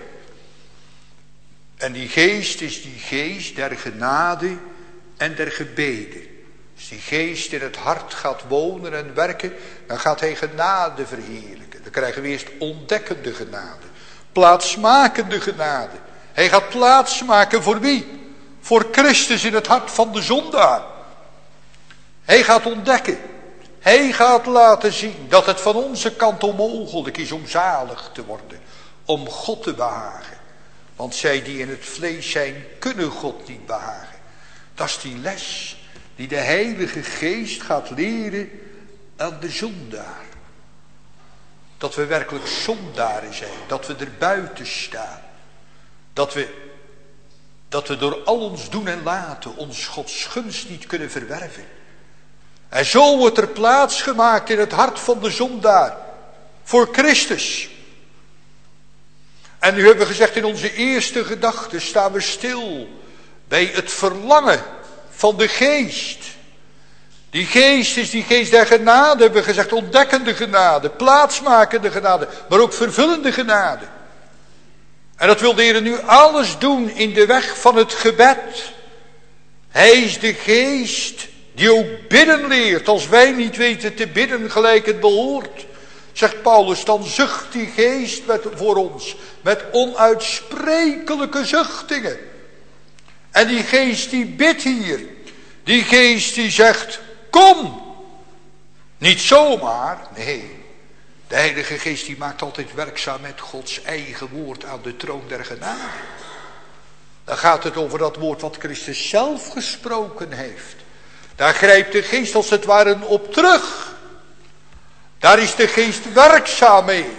B: En die geest is die geest der genade en der gebeden. Als die geest in het hart gaat wonen en werken, dan gaat hij genade verheerlijken. Dan krijgen we eerst ontdekkende genade, plaatsmakende genade. Hij gaat plaatsmaken voor wie? Voor Christus in het hart van de zondaar. Hij gaat ontdekken. Hij gaat laten zien dat het van onze kant onmogelijk is om zalig te worden. Om God te behagen. Want zij die in het vlees zijn, kunnen God niet behagen. Dat is die les die de Heilige Geest gaat leren aan de zondaar. Dat we werkelijk zondaren zijn. Dat we er buiten staan. Dat we door al ons doen en laten ons Gods gunst niet kunnen verwerven. En zo wordt er plaats gemaakt in het hart van de zondaar. Voor Christus. En nu hebben we gezegd, in onze eerste gedachte staan we stil bij het verlangen van de geest. Die geest is die geest der genade, hebben we gezegd, ontdekkende genade, plaatsmakende genade, maar ook vervullende genade. En dat wil de Heer nu alles doen in de weg van het gebed. Hij is de geest die ook bidden leert, als wij niet weten te bidden gelijk het behoort. Zegt Paulus, dan zucht die geest voor ons met onuitsprekelijke zuchtingen. En die geest die bidt hier, die geest die zegt, kom. Niet zomaar, nee. De Heilige Geest die maakt altijd werkzaam met Gods eigen woord aan de troon der genade. Dan gaat het over dat woord wat Christus zelf gesproken heeft. Daar grijpt de Geest als het ware op terug. Daar is de Geest werkzaam mee.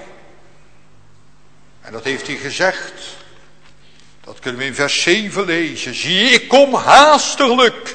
B: En dat heeft hij gezegd. Dat kunnen we in vers 7 lezen. Zie, ik kom haastiglijk.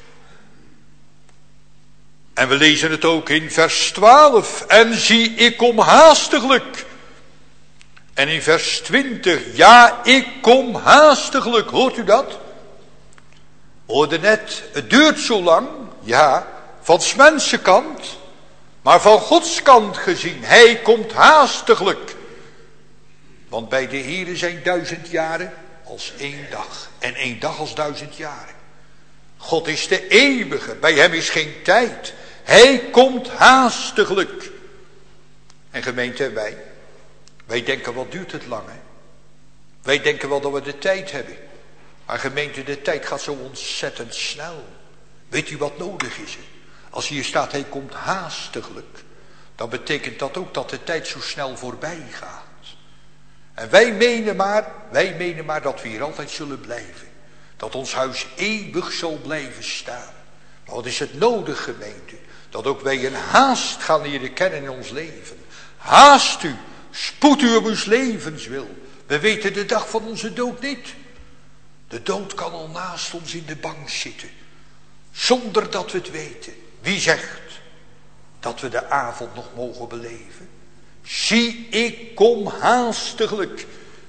B: En we lezen het ook in vers 12. En zie, ik kom haastiglijk. En in vers 20. Ja, ik kom haastiglijk. Hoort u dat? Hoorde net, het duurt zo lang. Ja, van 's mensenkant. Maar van Gods kant gezien. Hij komt haastiglijk. Want bij de Heere zijn 1000 jaren als 1 dag. En 1 dag als 1000 jaren. God is de eeuwige. Bij hem is geen tijd. Hij komt haastiglijk. En gemeente, wij denken, wat duurt het lang, hè? Wij denken wel dat we de tijd hebben. Maar gemeente, de tijd gaat zo ontzettend snel. Weet u wat nodig is? Als hier staat, hij komt haastiglijk. Dan betekent dat ook dat de tijd zo snel voorbij gaat. En wij menen maar dat we hier altijd zullen blijven. Dat ons huis eeuwig zal blijven staan. Maar wat is het nodig, gemeente? Dat ook wij een haast gaan leren kennen in ons leven. Haast u, spoed u om uw levenswil. We weten de dag van onze dood niet. De dood kan al naast ons in de bank zitten. Zonder dat we het weten. Wie zegt dat we de avond nog mogen beleven? Zie, ik kom haastiglijk.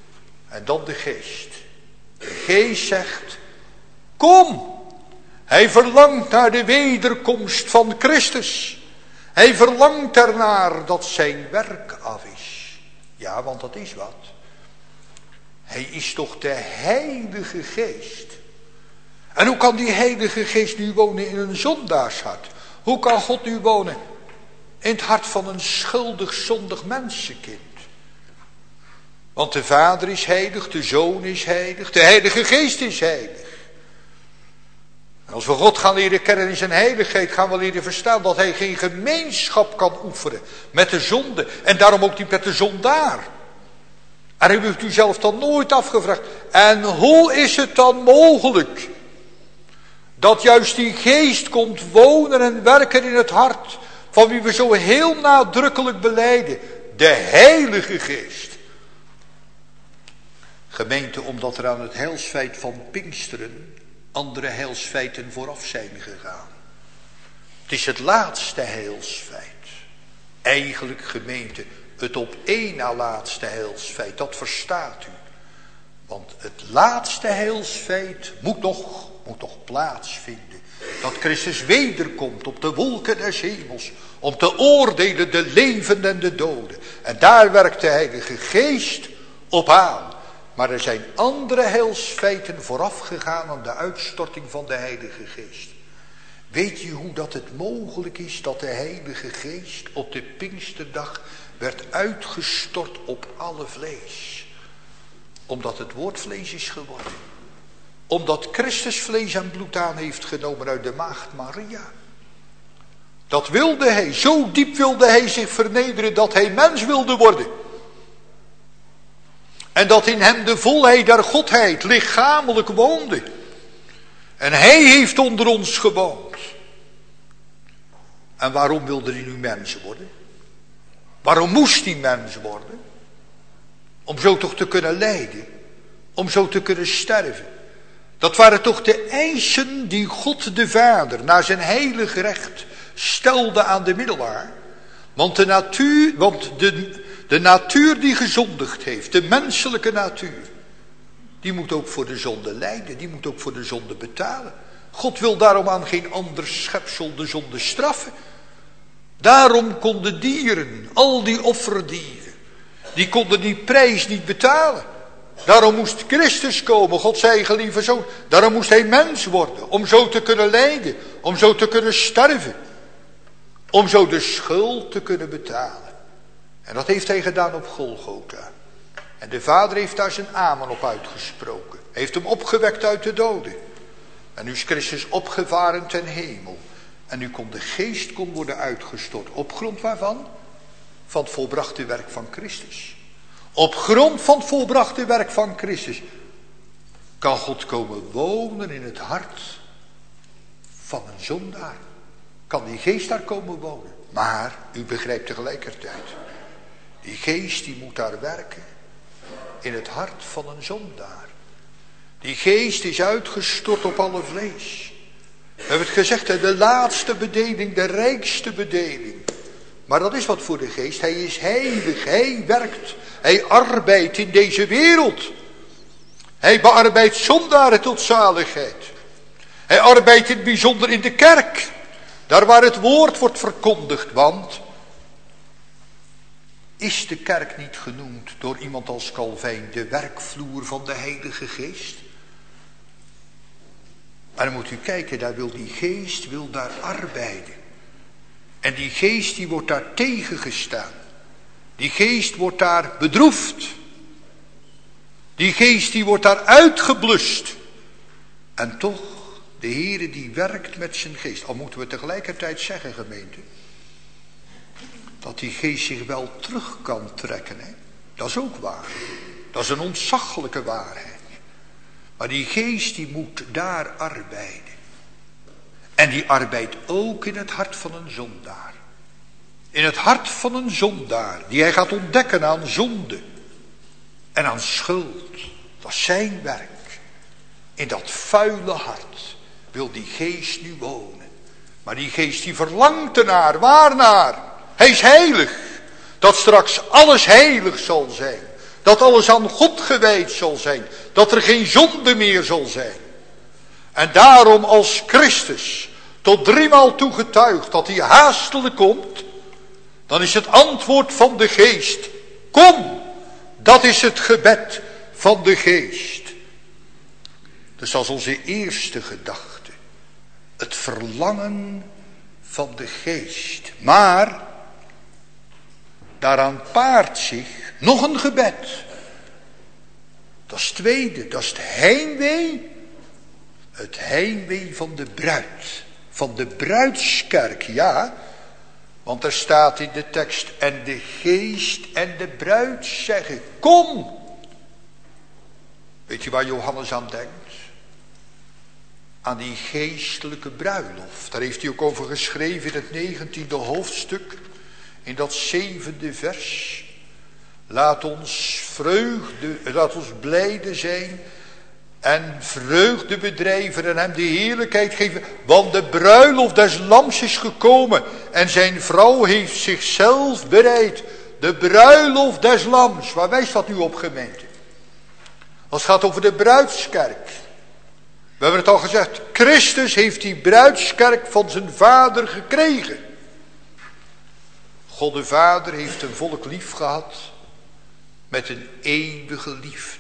B: En dan de geest. De geest zegt, kom. Hij verlangt naar de wederkomst van Christus. Hij verlangt ernaar dat zijn werk af is. Ja, want dat is wat. Hij is toch de Heilige Geest. En hoe kan die Heilige Geest nu wonen in een zondaarshart? Hoe kan God nu wonen in het hart van een schuldig, zondig mensenkind? Want de Vader is heilig, de Zoon is heilig, de Heilige Geest is heilig. En als we God gaan leren kennen in zijn heiligheid, gaan we leren verstaan dat hij geen gemeenschap kan oefenen met de zonde. En daarom ook niet met de zondaar. En u heeft u zelf dan nooit afgevraagd. En hoe is het dan mogelijk dat juist die geest komt wonen en werken in het hart van wie we zo heel nadrukkelijk belijden? De Heilige Geest. Gemeente, omdat er aan het heilsfeit van Pinksteren andere heilsfeiten vooraf zijn gegaan. Het is het laatste heilsfeit. Eigenlijk, gemeente, het op één na laatste heilsfeit, dat verstaat u. Want het laatste heilsfeit moet nog plaatsvinden. Dat Christus wederkomt op de wolken des hemels, om te oordelen de levenden en de doden. En daar werkt de Heilige Geest op aan. Maar er zijn andere heilsfeiten vooraf gegaan aan de uitstorting van de Heilige Geest. Weet je hoe dat het mogelijk is dat de Heilige Geest op de Pinksterdag werd uitgestort op alle vlees? Omdat het woord vlees is geworden. Omdat Christus vlees en bloed aan heeft genomen uit de maagd Maria. Dat wilde hij, zo diep wilde hij zich vernederen dat hij mens wilde worden. En dat in hem de volheid der Godheid lichamelijk woonde. En hij heeft onder ons gewoond. En waarom wilde hij nu mens worden? Waarom moest hij mens worden? Om zo toch te kunnen lijden. Om zo te kunnen sterven. Dat waren toch de eisen die God de Vader naar zijn heilig recht stelde aan de middelaar. Want de natuur die gezondigd heeft, de menselijke natuur, die moet ook voor de zonde lijden, die moet ook voor de zonde betalen. God wil daarom aan geen ander schepsel de zonde straffen. Daarom konden dieren, al die offerdieren, die konden die prijs niet betalen. Daarom moest Christus komen, Gods eigen lieve zoon. Daarom moest hij mens worden, om zo te kunnen lijden, om zo te kunnen sterven. Om zo de schuld te kunnen betalen. En dat heeft hij gedaan op Golgotha. En de Vader heeft daar zijn amen op uitgesproken. Hij heeft hem opgewekt uit de doden. En nu is Christus opgevaren ten hemel. En nu kon de geest worden uitgestort. Op grond waarvan? Van het volbrachte werk van Christus. Op grond van het volbrachte werk van Christus kan God komen wonen in het hart van een zondaar. Kan die geest daar komen wonen. Maar, u begrijpt tegelijkertijd, die geest die moet daar werken in het hart van een zondaar. Die geest is uitgestort op alle vlees. We hebben het gezegd, de laatste bedeling, de rijkste bedeling. Maar dat is wat voor de geest. Hij is heilig, hij werkt, hij arbeidt in deze wereld. Hij bearbeidt zondaren tot zaligheid. Hij arbeidt in het bijzonder in de kerk. Daar waar het woord wordt verkondigd, want is de kerk niet genoemd door iemand als Calvijn de werkvloer van de Heilige Geest? Maar dan moet u kijken, daar wil die geest daar arbeiden. En die geest die wordt daar tegengestaan. Die geest wordt daar bedroefd. Die geest die wordt daar uitgeblust. En toch, de Heere die werkt met zijn geest. Al moeten we tegelijkertijd zeggen, gemeente, dat die geest zich wel terug kan trekken. Hè? Dat is ook waar. Dat is een ontzaglijke waarheid. Maar die geest die moet daar arbeiden. En die arbeidt ook in het hart van een zondaar. In het hart van een zondaar. Die hij gaat ontdekken aan zonde. En aan schuld. Dat is zijn werk. In dat vuile hart wil die geest nu wonen. Maar die geest die verlangt ernaar. Waarnaar? Hij is heilig. Dat straks alles heilig zal zijn. Dat alles aan God gewijd zal zijn. Dat er geen zonde meer zal zijn. En daarom als Christus tot 3 maal toe getuigt dat hij haastelijk komt, dan is het antwoord van de Geest: kom! Dat is het gebed van de Geest. Dus dat is onze eerste gedachte. Het verlangen van de Geest. Maar daaraan paart zich nog een gebed. Dat is het tweede. Dat is het heimwee. Het heimwee van de bruid. Van de bruidskerk, ja. Want er staat in de tekst: en de Geest en de bruid zeggen: kom. Weet je waar Johannes aan denkt? Aan die geestelijke bruiloft. Daar heeft hij ook over geschreven in het 19e hoofdstuk. In dat 7e vers. Laat ons blijde zijn. En vreugde bedrijven en hem de heerlijkheid geven. Want de bruiloft des lams is gekomen. En zijn vrouw heeft zichzelf bereid. De bruiloft des lams. Waar wijst dat nu op, gemeente? Als het gaat over de bruidskerk. We hebben het al gezegd. Christus heeft die bruidskerk van zijn vader gekregen. God de Vader heeft een volk lief gehad. Met een eeuwige liefde.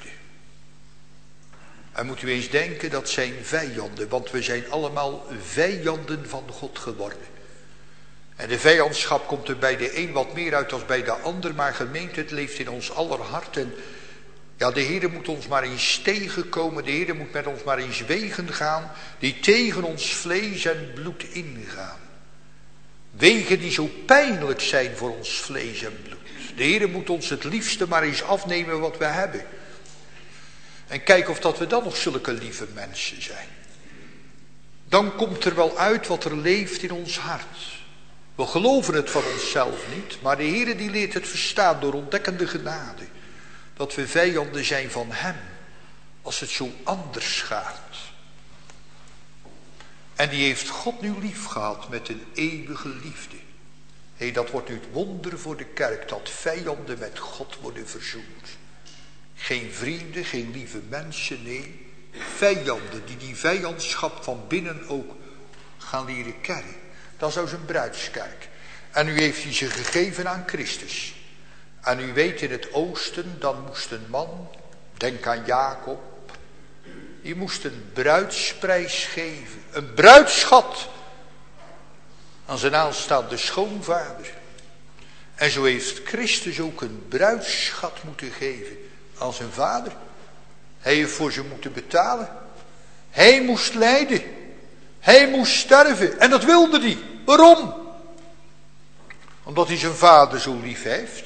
B: En moet u eens denken, dat zijn vijanden. Want we zijn allemaal vijanden van God geworden. En de vijandschap komt er bij de een wat meer uit dan bij de ander. Maar gemeente, het leeft in ons aller hart. En ja, de Heer moet ons maar eens tegenkomen. De Heer moet met ons maar eens wegen gaan. Die tegen ons vlees en bloed ingaan. Wegen die zo pijnlijk zijn voor ons vlees en bloed. De Heer moet ons het liefste maar eens afnemen wat we hebben. En kijk of dat we dan nog zulke lieve mensen zijn. Dan komt er wel uit wat er leeft in ons hart. We geloven het van onszelf niet. Maar de Heer die leert het verstaan door ontdekkende genade. Dat we vijanden zijn van hem. Als het zo anders gaat. En die heeft God nu lief gehad met een eeuwige liefde. Hé, dat wordt nu het wonder voor de kerk. Dat vijanden met God worden verzoend. Geen vrienden, geen lieve mensen, nee. Vijanden die vijandschap van binnen ook gaan leren kennen. Dat is nou zijn bruidskerk. En nu heeft hij ze gegeven aan Christus. En u weet in het oosten, dan moest een man, denk aan Jacob. Die moest een bruidsprijs geven. Een bruidschat. Aan zijn aanstaande schoonvader. En zo heeft Christus ook een bruidsschat moeten geven. Aan zijn vader. Hij heeft voor ze moeten betalen. Hij moest lijden. Hij moest sterven. En dat wilde hij. Waarom? Omdat hij zijn vader zo lief heeft.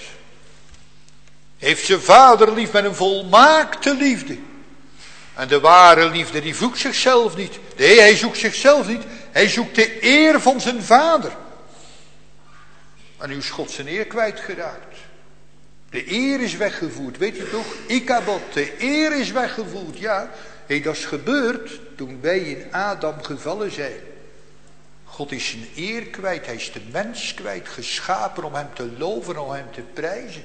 B: Hij heeft zijn vader lief met een volmaakte liefde. En de ware liefde die zoekt zichzelf niet. Nee, hij zoekt zichzelf niet. Hij zoekt de eer van zijn vader. En nu is God zijn eer kwijtgeraakt. De eer is weggevoerd, weet je toch? Ikabod, de eer is weggevoerd, ja. Hé, dat is gebeurd toen wij in Adam gevallen zijn. God is zijn eer kwijt, hij is de mens kwijt, geschapen om hem te loven, om hem te prijzen.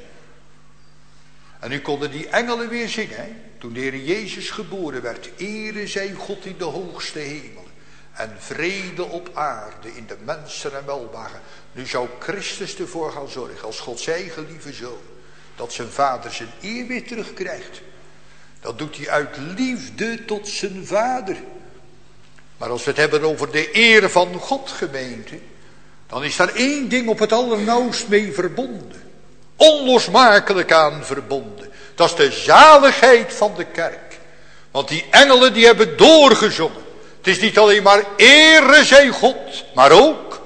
B: En nu konden die engelen weer zingen, hè? Toen de Heer Jezus geboren werd. Ere zij God in de hoogste hemel. En vrede op aarde in de mensen en welwagen. Nu zou Christus ervoor gaan zorgen, als Gods eigen lieve zoon, dat zijn vader zijn eer weer terugkrijgt. Dat doet hij uit liefde tot zijn vader. Maar als we het hebben over de eer van God, gemeente, dan is daar één ding op het allernauwst mee verbonden. Onlosmakelijk aan verbonden. Dat is de zaligheid van de kerk. Want die engelen die hebben doorgezongen. Het is niet alleen maar ere zij God, maar ook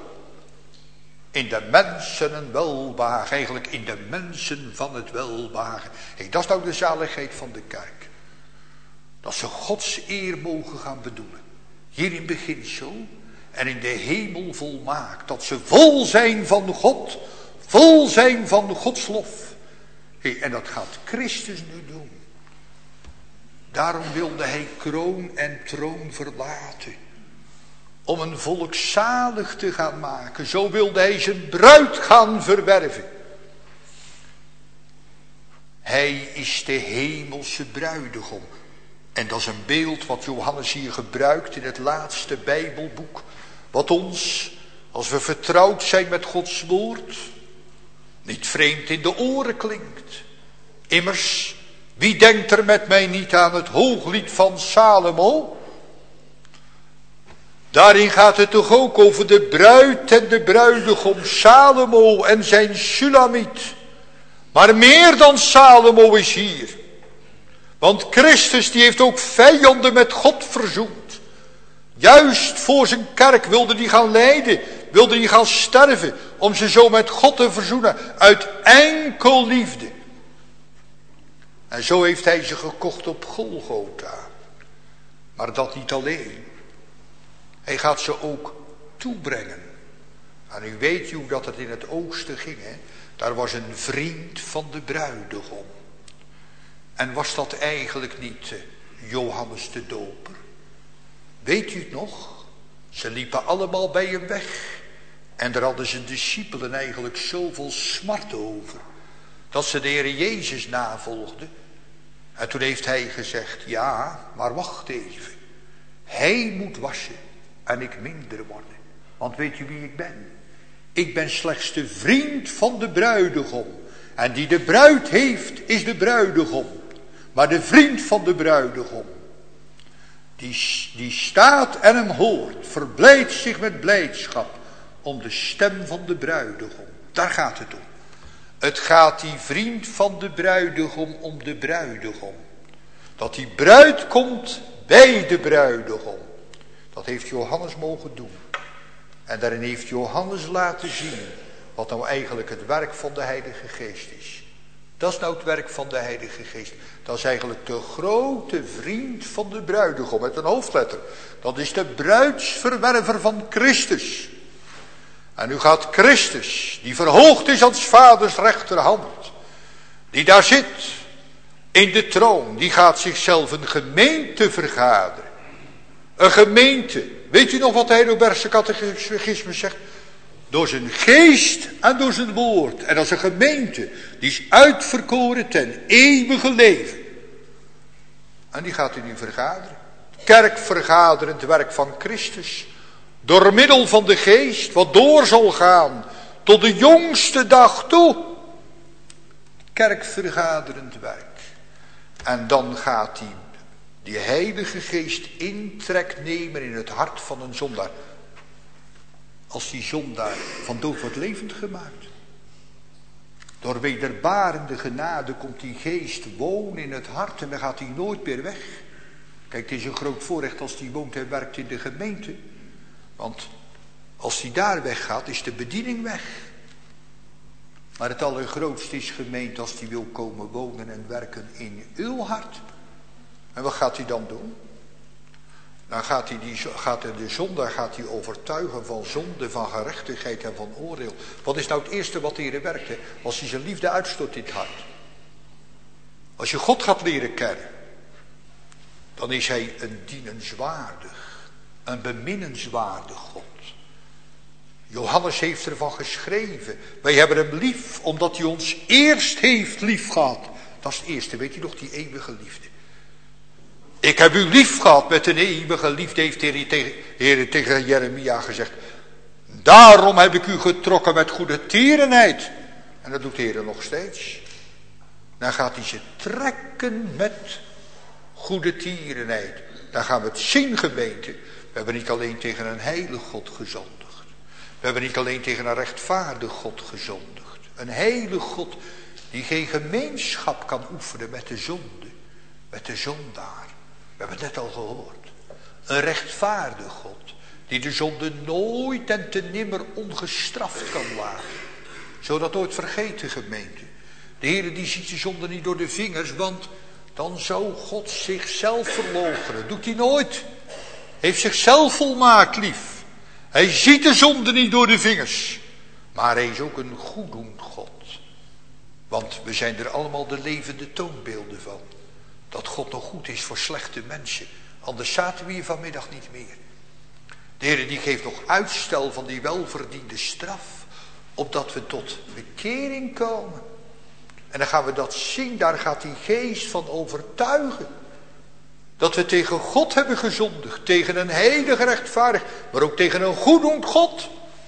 B: in de mensen een welwagen. Eigenlijk in de mensen van het welwagen. Hey, dat is nou de zaligheid van de kerk. Dat ze Gods eer mogen gaan bedoelen. Hier in beginsel en in de hemel volmaakt. Dat ze vol zijn van God. Vol zijn van Gods lof. Hey, en dat gaat Christus nu doen. Daarom wilde hij kroon en troon verlaten. Om een volk zalig te gaan maken. Zo wilde hij zijn bruid gaan verwerven. Hij is de hemelse bruidegom. En dat is een beeld wat Johannes hier gebruikt in het laatste Bijbelboek. Wat ons, als we vertrouwd zijn met Gods woord, niet vreemd in de oren klinkt. Immers, wie denkt er met mij niet aan het hooglied van Salomo? Daarin gaat het toch ook over de bruid en de bruidegom, Salomo en zijn Sulamiet. Maar meer dan Salomo is hier. Want Christus die heeft ook vijanden met God verzoend. Juist voor zijn kerk wilde hij gaan lijden, wilde hij gaan sterven, om ze zo met God te verzoenen, uit enkel liefde. En zo heeft hij ze gekocht op Golgotha. Maar dat niet alleen. Hij gaat ze ook toebrengen. En u weet hoe dat het in het oosten ging. Hè? Daar was een vriend van de bruidegom. En was dat eigenlijk niet Johannes de Doper? Weet u het nog? Ze liepen allemaal bij hem weg. En daar hadden zijn discipelen eigenlijk zoveel smart over. Dat ze de Heer Jezus navolgden. En toen heeft hij gezegd, ja, maar wacht even. Hij moet wassen en ik minder worden. Want weet u wie ik ben? Ik ben slechts de vriend van de bruidegom. En die de bruid heeft, is de bruidegom. Maar de vriend van de bruidegom, die staat en hem hoort, verblijdt zich met blijdschap om de stem van de bruidegom. Daar gaat het om. Het gaat die vriend van de bruidegom om de bruidegom. Dat die bruid komt bij de bruidegom. Dat heeft Johannes mogen doen. En daarin heeft Johannes laten zien wat nou eigenlijk het werk van de Heilige Geest is. Dat is nou het werk van de Heilige Geest. Dat is eigenlijk de grote vriend van de bruidegom met een hoofdletter. Dat is de bruidsverwerver van Christus. En nu gaat Christus, die verhoogd is aan 's vaders rechterhand, die daar zit in de troon, die gaat zichzelf een gemeente vergaderen. Een gemeente. Weet u nog wat de Heidelbergse catechisme zegt? Door zijn geest en door zijn woord. En als een gemeente, die is uitverkoren ten eeuwige leven. En die gaat u nu vergaderen. Kerkvergaderend werk van Christus. Door middel van de geest, wat door zal gaan tot de jongste dag toe. Kerkvergaderend werk. En dan gaat die Heilige Geest intrek nemen in het hart van een zondaar. Als die zondaar van dood wordt levend gemaakt. Door wederbarende genade komt die geest wonen in het hart en dan gaat hij nooit meer weg. Kijk, het is een groot voorrecht als die woont en werkt in de gemeente. Want als hij daar weggaat, is de bediening weg. Maar het allergrootste is gemeente als hij wil komen wonen en werken in uw hart. En wat gaat hij dan doen? Dan gaat de zondaar overtuigen van zonde, van gerechtigheid en van oordeel. Wat is nou het eerste wat de Heer werkt? Als hij zijn liefde uitstort in het hart. Als je God gaat leren kennen, dan is hij een dienenswaardig, een beminnenswaardig God. Johannes heeft ervan geschreven. Wij hebben hem lief, omdat hij ons eerst heeft lief gehad. Dat is het eerste, weet je nog, die eeuwige liefde. Ik heb u lief gehad met een eeuwige liefde, heeft de Heer tegen Jeremia gezegd. Daarom heb ik u getrokken met goede tierenheid. En dat doet de Heer nog steeds. Dan gaat hij ze trekken met goede tierenheid. Dan gaan we het zien, gemeente. We hebben niet alleen tegen een heilig God gezondigd. We hebben niet alleen tegen een rechtvaardig God gezondigd. Een heilig God die geen gemeenschap kan oefenen met de zonde. Met de zondaar. We hebben het net al gehoord. Een rechtvaardig God. Die de zonde nooit en te nimmer ongestraft kan laten. Zodat nooit vergeten, gemeente. De Heer die ziet de zonde niet door de vingers. Want dan zou God zichzelf verloochenen. Doet hij nooit. Heeft zichzelf volmaakt lief. Hij ziet de zonde niet door de vingers. Maar hij is ook een goeddoend God. Want we zijn er allemaal de levende toonbeelden van. Dat God nog goed is voor slechte mensen. Anders zaten we hier vanmiddag niet meer. De Heer die geeft nog uitstel van die welverdiende straf. Opdat we tot bekering komen. En dan gaan we dat zien, daar gaat die geest van overtuigen. Dat we tegen God hebben gezondigd, tegen een heilige rechtvaardig, maar ook tegen een goeddoend God.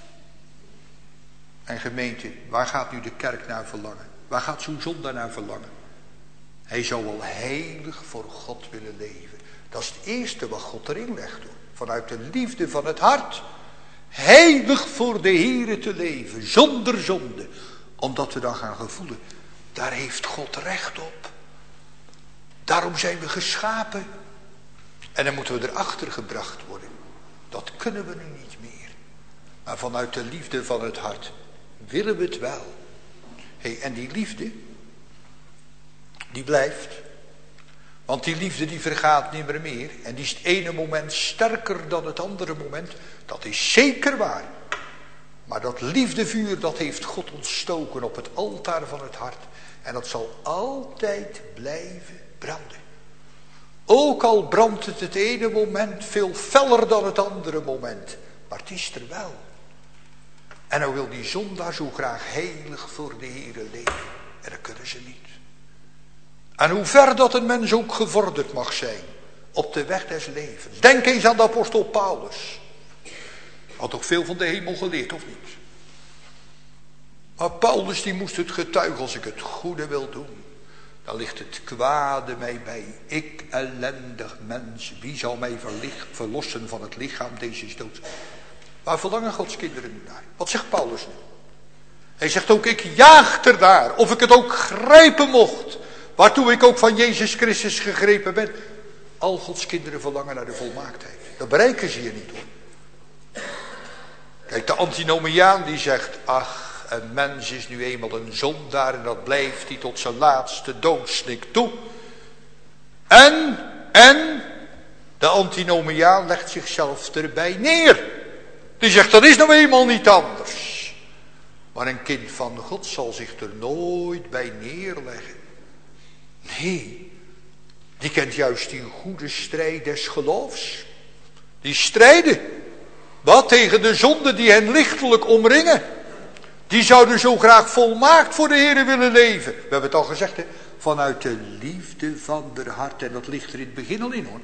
B: En gemeente, waar gaat nu de kerk naar verlangen? Waar gaat zo'n zondaar naar verlangen? Hij zou wel heilig voor God willen leven. Dat is het eerste wat God erin legt, hoor. Vanuit de liefde van het hart. Heilig voor de Heere te leven, zonder zonde. Omdat we dan gaan gevoelen, daar heeft God recht op. Daarom zijn we geschapen. En dan moeten we erachter gebracht worden. Dat kunnen we nu niet meer. Maar vanuit de liefde van het hart willen we het wel. En die liefde, die blijft. Want die liefde die vergaat nimmer meer. En die is het ene moment sterker dan het andere moment. Dat is zeker waar. Maar dat liefdevuur, dat heeft God ontstoken op het altaar van het hart. En dat zal altijd blijven branden. Ook al brandt het ene moment veel feller dan het andere moment. Maar het is er wel. En nou wil die zondaar zo graag heilig voor de Heere leven. En dat kunnen ze niet. En hoe ver dat een mens ook gevorderd mag zijn. Op de weg des levens. Denk eens aan de apostel Paulus. Had ook veel van de hemel geleerd, of niet? Maar Paulus die moest het getuigen, als ik het goede wil doen, dan ligt het kwade mij bij. Ik ellendig mens, wie zal mij verlossen van het lichaam deze dood? Waar verlangen Gods kinderen nu naar? Wat zegt Paulus nu? Hij zegt ook, ik jaag ernaar, of ik het ook grijpen mocht, waartoe ik ook van Jezus Christus gegrepen ben. Al Gods kinderen verlangen naar de volmaaktheid. Dat bereiken ze hier niet, hoor. Kijk, de antinomiaan die zegt, ach, een mens is nu eenmaal een zondaar en dat blijft hij tot zijn laatste doodsnik toe. En, de antinomiaan legt zichzelf erbij neer. Die zegt, dat is nou eenmaal niet anders. Maar een kind van God zal zich er nooit bij neerleggen. Nee, die kent juist die goede strijd des geloofs. Die strijden. Wat tegen de zonden die hen lichtelijk omringen. Die zouden zo graag volmaakt voor de Heer willen leven. We hebben het al gezegd, hè? Vanuit de liefde van haar hart. En dat ligt er in het begin al in, hoor.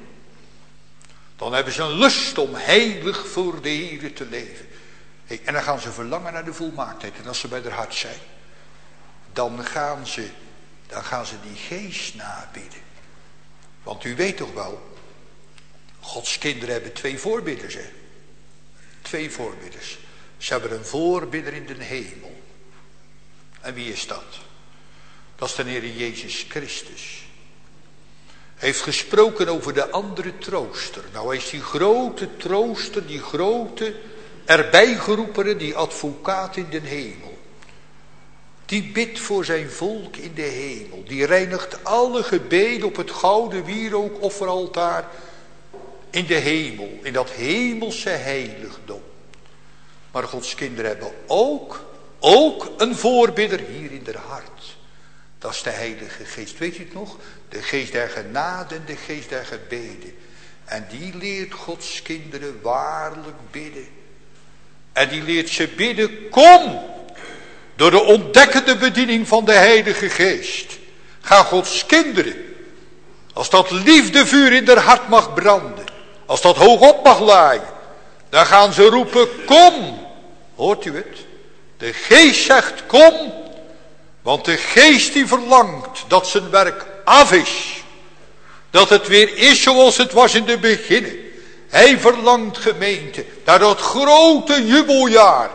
B: Dan hebben ze een lust om heilig voor de Heer te leven. En dan gaan ze verlangen naar de volmaaktheid. En als ze bij haar hart zijn, dan gaan ze die geest nabidden. Want u weet toch wel, Gods kinderen hebben twee voorbidders, hè. Twee voorbidders. Ze hebben een voorbidder in de hemel. En wie is dat? Dat is de Heer Jezus Christus. Hij heeft gesproken over de andere trooster. Nou, hij is die grote trooster, die grote erbij geroepene, die advocaat in de hemel. Die bidt voor zijn volk in de hemel. Die reinigt alle gebeden op het gouden wierookofferaltaar in de hemel. In dat hemelse heiligdom. Maar Gods kinderen hebben ook een voorbidder hier in haar hart. Dat is de Heilige Geest. Weet u het nog? De geest der genade en de geest der gebeden. En die leert Gods kinderen waarlijk bidden. En die leert ze bidden, kom! Door de ontdekkende bediening van de Heilige Geest. Gaan Gods kinderen, als dat liefdevuur in haar hart mag branden. Als dat hoog op mag laaien. Dan gaan ze roepen, kom! Hoort u het? De Geest zegt, kom! Want de Geest die verlangt dat zijn werk af is. Dat het weer is zoals het was in de beginnen. Hij verlangt, gemeente, naar dat grote jubeljaar.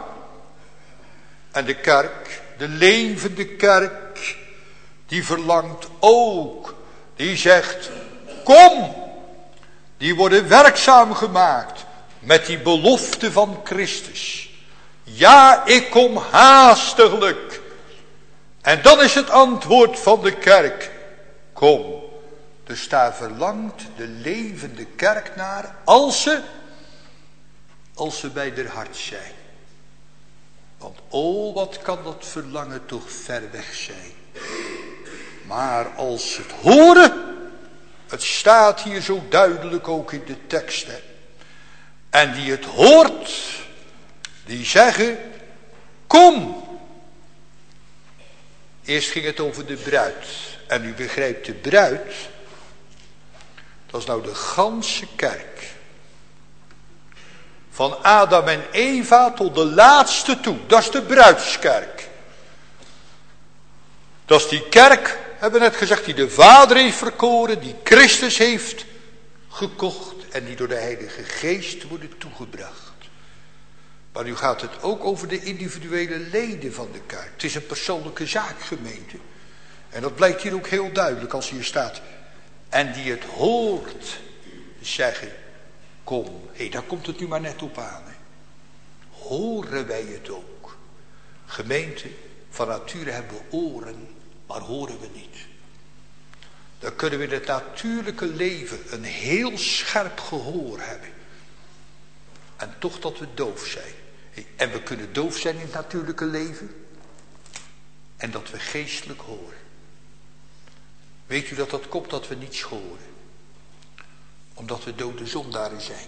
B: En de kerk, de levende kerk, die verlangt ook. Die zegt, kom! Die worden werkzaam gemaakt met die belofte van Christus. Ja, ik kom haastiglijk. En dan is het antwoord van de kerk. Kom. Dus daar verlangt de levende kerk naar als ze bij haar hart zijn. Want wat kan dat verlangen toch ver weg zijn. Maar als ze het horen, het staat hier zo duidelijk ook in de tekst. Hè. En die het hoort, die zeggen, kom. Eerst ging het over de bruid. En u begrijpt, de bruid, dat is nou de ganse kerk. Van Adam en Eva tot de laatste toe. Dat is de bruidskerk. Dat is die kerk, hebben we net gezegd, die de Vader heeft verkoren, die Christus heeft gekocht en die door de Heilige Geest worden toegebracht. Maar nu gaat het ook over de individuele leden van de kerk. Het is een persoonlijke zaak, gemeente. En dat blijkt hier ook heel duidelijk als hier staat. En die het hoort zeggen, kom. Hé, daar komt het nu maar net op aan. Hè. Horen wij het ook? Gemeente, van nature hebben we oren, maar horen we niet. Dan kunnen we in het natuurlijke leven een heel scherp gehoor hebben. En toch dat we doof zijn. En we kunnen doof zijn in het natuurlijke leven. En dat we geestelijk horen. Weet u dat dat komt dat we niets horen? Omdat we dode zondaren zijn.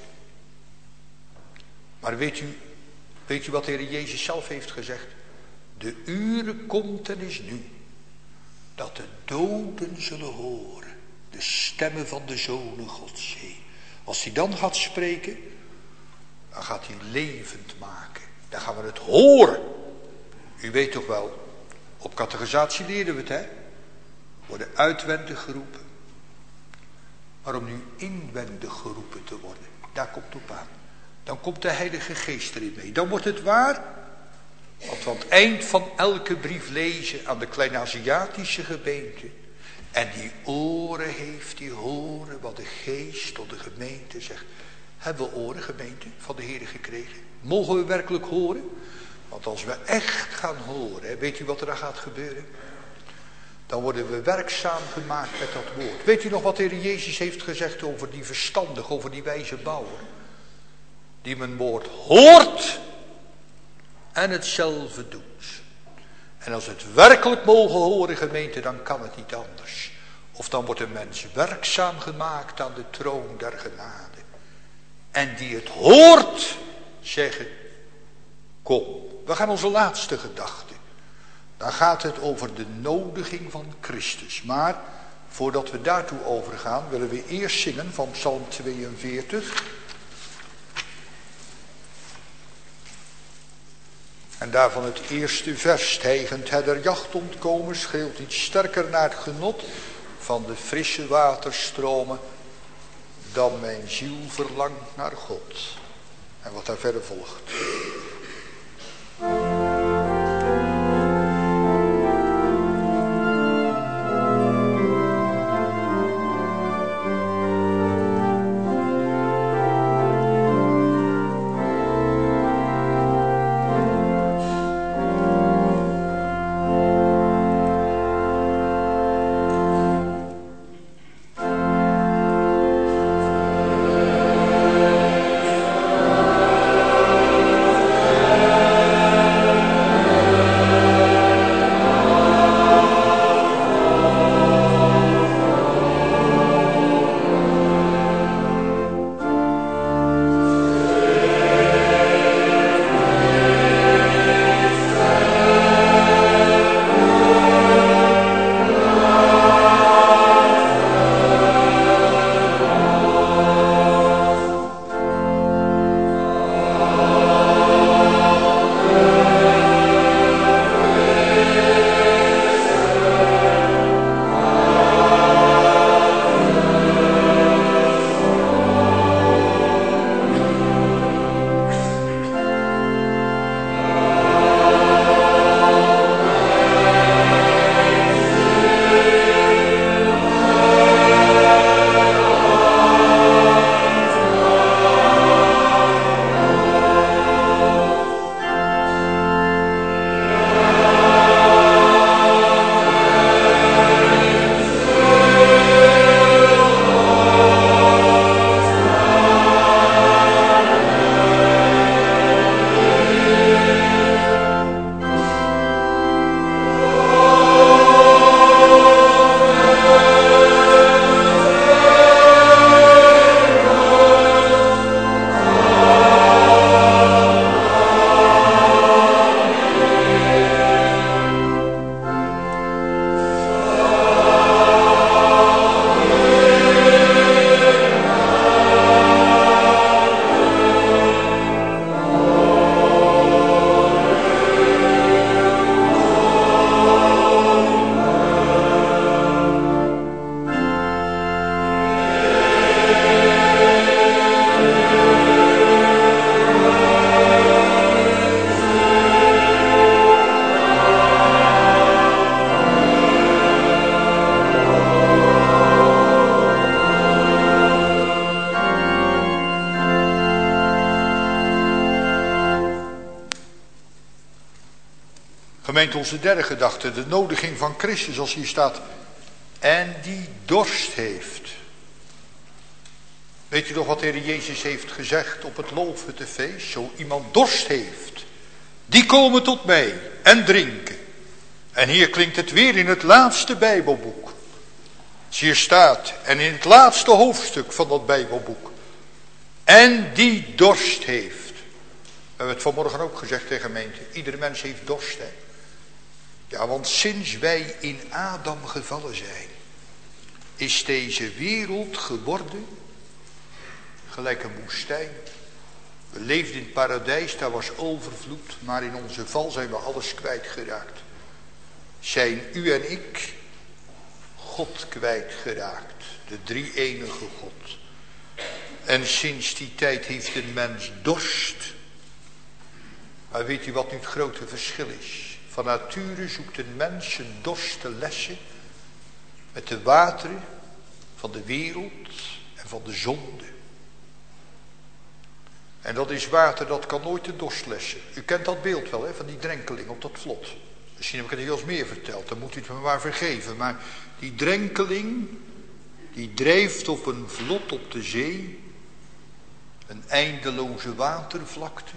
B: Maar weet u wat de Heer Jezus zelf heeft gezegd? De uur komt en is nu. Dat de doden zullen horen. De stemmen van de zonen Gods. Als hij dan gaat spreken. Dan gaat hij levend maken. Dan gaan we het horen. U weet toch wel. Op catechisatie leren we het, hè. Worden uitwendig geroepen. Maar om nu inwendig geroepen te worden. Daar komt het op aan. Dan komt de Heilige Geest erin mee. Dan wordt het waar. Want we aan het eind van elke brief lezen aan de kleine Aziatische gemeente. En die oren heeft, die horen wat de Geest tot de gemeente zegt. Hebben we oren, gemeente, van de Heer gekregen? Mogen we werkelijk horen? Want als we echt gaan horen, weet u wat er dan gaat gebeuren? Dan worden we werkzaam gemaakt met dat woord. Weet u nog wat de Heer Jezus heeft gezegd over die verstandige, over die wijze bouwer? Die mijn woord hoort en hetzelfde doet. En als we het werkelijk mogen horen, gemeente, dan kan het niet anders. Of dan wordt een mens werkzaam gemaakt aan de troon der genade. En die het hoort, zeggen, kom. We gaan onze laatste gedachte. Dan gaat het over de nodiging van Christus. Maar voordat we daartoe overgaan, willen we eerst zingen van Psalm 42. En daarvan het eerste vers. Stijgend hij der jacht ontkomen, scheelt iets sterker naar het genot van de frisse waterstromen dan mijn ziel verlangt naar God. En wat daar verder volgt. Gemeente, onze derde gedachte, de nodiging van Christus, als hier staat, en die dorst heeft. Weet u nog wat de Heer Jezus heeft gezegd op het Loofhuttenfeest? Zo iemand dorst heeft, die komen tot mij en drinken. En hier klinkt het weer in het laatste Bijbelboek. Als hier staat, en in het laatste hoofdstuk van dat Bijbelboek. En die dorst heeft. We hebben het vanmorgen ook gezegd tegen gemeente. Iedere mens heeft dorst, hè. Ja, want sinds wij in Adam gevallen zijn, is deze wereld geworden gelijk een woestijn. We leefden in het paradijs, daar was overvloed, maar in onze val zijn we alles kwijtgeraakt. Zijn u en ik God kwijtgeraakt, de drie-enige God. En sinds die tijd heeft een mens dorst. Maar weet u wat nu het grote verschil is? Van nature zoekt een mens zijn dorst te lessen met de wateren van de wereld en van de zonde. En dat is water, dat kan nooit de dorst lessen. U kent dat beeld wel, hè, van die drenkeling op dat vlot. Misschien heb ik het heel eens meer verteld, dan moet u het me maar vergeven. Maar die drenkeling, die drijft op een vlot op de zee, een eindeloze watervlakte.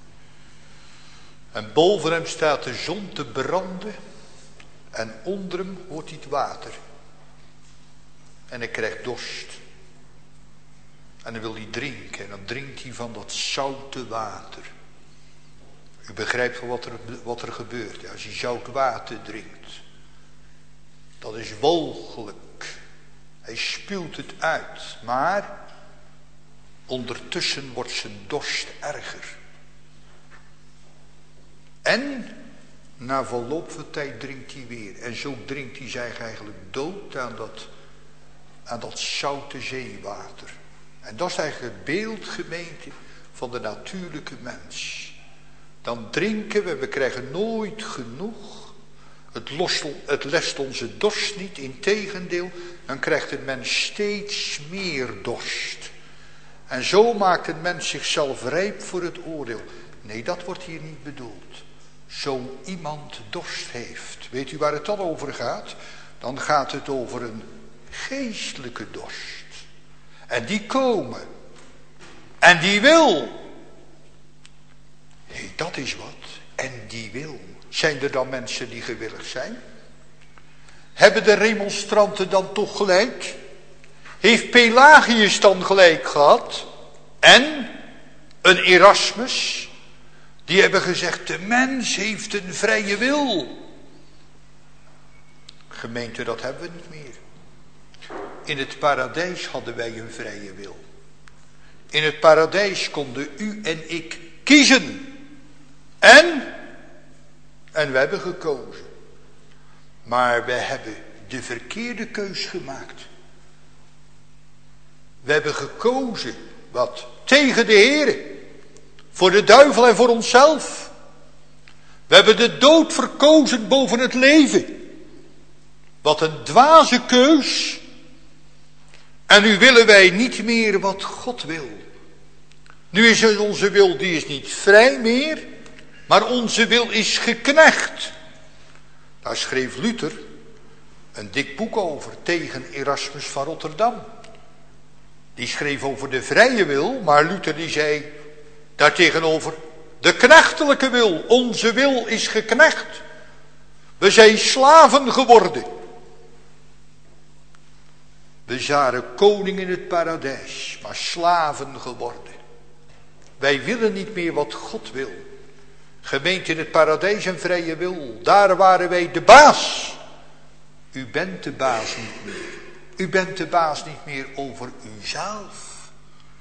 B: En boven hem staat de zon te branden en onder hem hoort hij het water. En hij krijgt dorst. En dan wil hij drinken en dan drinkt hij van dat zoute water. U begrijpt wel wat er gebeurt als hij zout water drinkt. Dat is walgelijk. Hij spuwt het uit. Maar ondertussen wordt zijn dorst erger. En na verloop van tijd drinkt hij weer. En zo drinkt hij zich eigenlijk dood aan dat zoute zeewater. En dat is eigenlijk het beeld, gemeente, van de natuurlijke mens. Dan drinken we krijgen nooit genoeg. Het lest onze dorst niet, integendeel, dan krijgt een mens steeds meer dorst. En zo maakt een mens zichzelf rijp voor het oordeel. Nee, dat wordt hier niet bedoeld. Zo iemand dorst heeft. Weet u waar het dan over gaat? Dan gaat het over een geestelijke dorst. En die komen. En die wil. Nee, dat is wat. En die wil. Zijn er dan mensen die gewillig zijn? Hebben de remonstranten dan toch gelijk? Heeft Pelagius dan gelijk gehad? En een Erasmus? Die hebben gezegd, de mens heeft een vrije wil. Gemeente, dat hebben we niet meer. In het paradijs hadden wij een vrije wil. In het paradijs konden u en ik kiezen. En we hebben gekozen. Maar we hebben de verkeerde keus gemaakt. We hebben gekozen wat tegen de Heere. Voor de duivel en voor onszelf. We hebben de dood verkozen boven het leven. Wat een dwaze keus. En nu willen wij niet meer wat God wil. Nu is onze wil, die is niet vrij meer. Maar onze wil is geknecht. Daar schreef Luther een dik boek over tegen Erasmus van Rotterdam. Die schreef over de vrije wil, maar Luther die zei daartegenover de knechtelijke wil. Onze wil is geknecht. We zijn slaven geworden. We waren koning in het paradijs, maar slaven geworden. Wij willen niet meer wat God wil. Gemeente in het paradijs en vrije wil. Daar waren wij de baas. U bent de baas niet meer. U bent de baas niet meer over uzelf.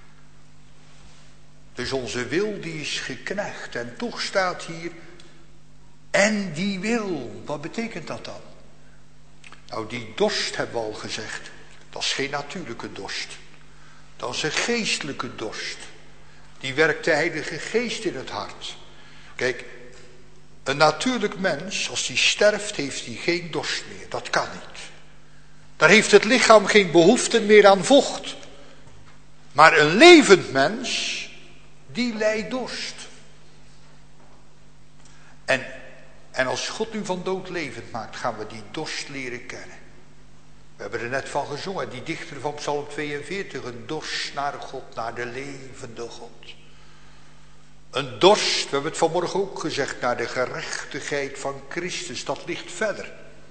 B: Dus onze wil die is geknecht. En toch staat hier. En die wil. Wat betekent dat dan? Nou, die dorst hebben we al gezegd. Dat is geen natuurlijke dorst. Dat is een geestelijke dorst. Die werkt de Heilige Geest in het hart. Kijk, een natuurlijk mens, als die sterft, heeft hij geen dorst meer. Dat kan niet. Daar heeft het lichaam geen behoefte meer aan vocht. Maar een levend mens, die lijdt dorst. En En als God u van dood levend maakt, gaan we die dorst leren kennen. We hebben er net van gezongen, die dichter van Psalm 42. Een dorst naar God, naar de levende God. Een dorst, we hebben het vanmorgen ook gezegd, naar de gerechtigheid van Christus. Dat ligt verder.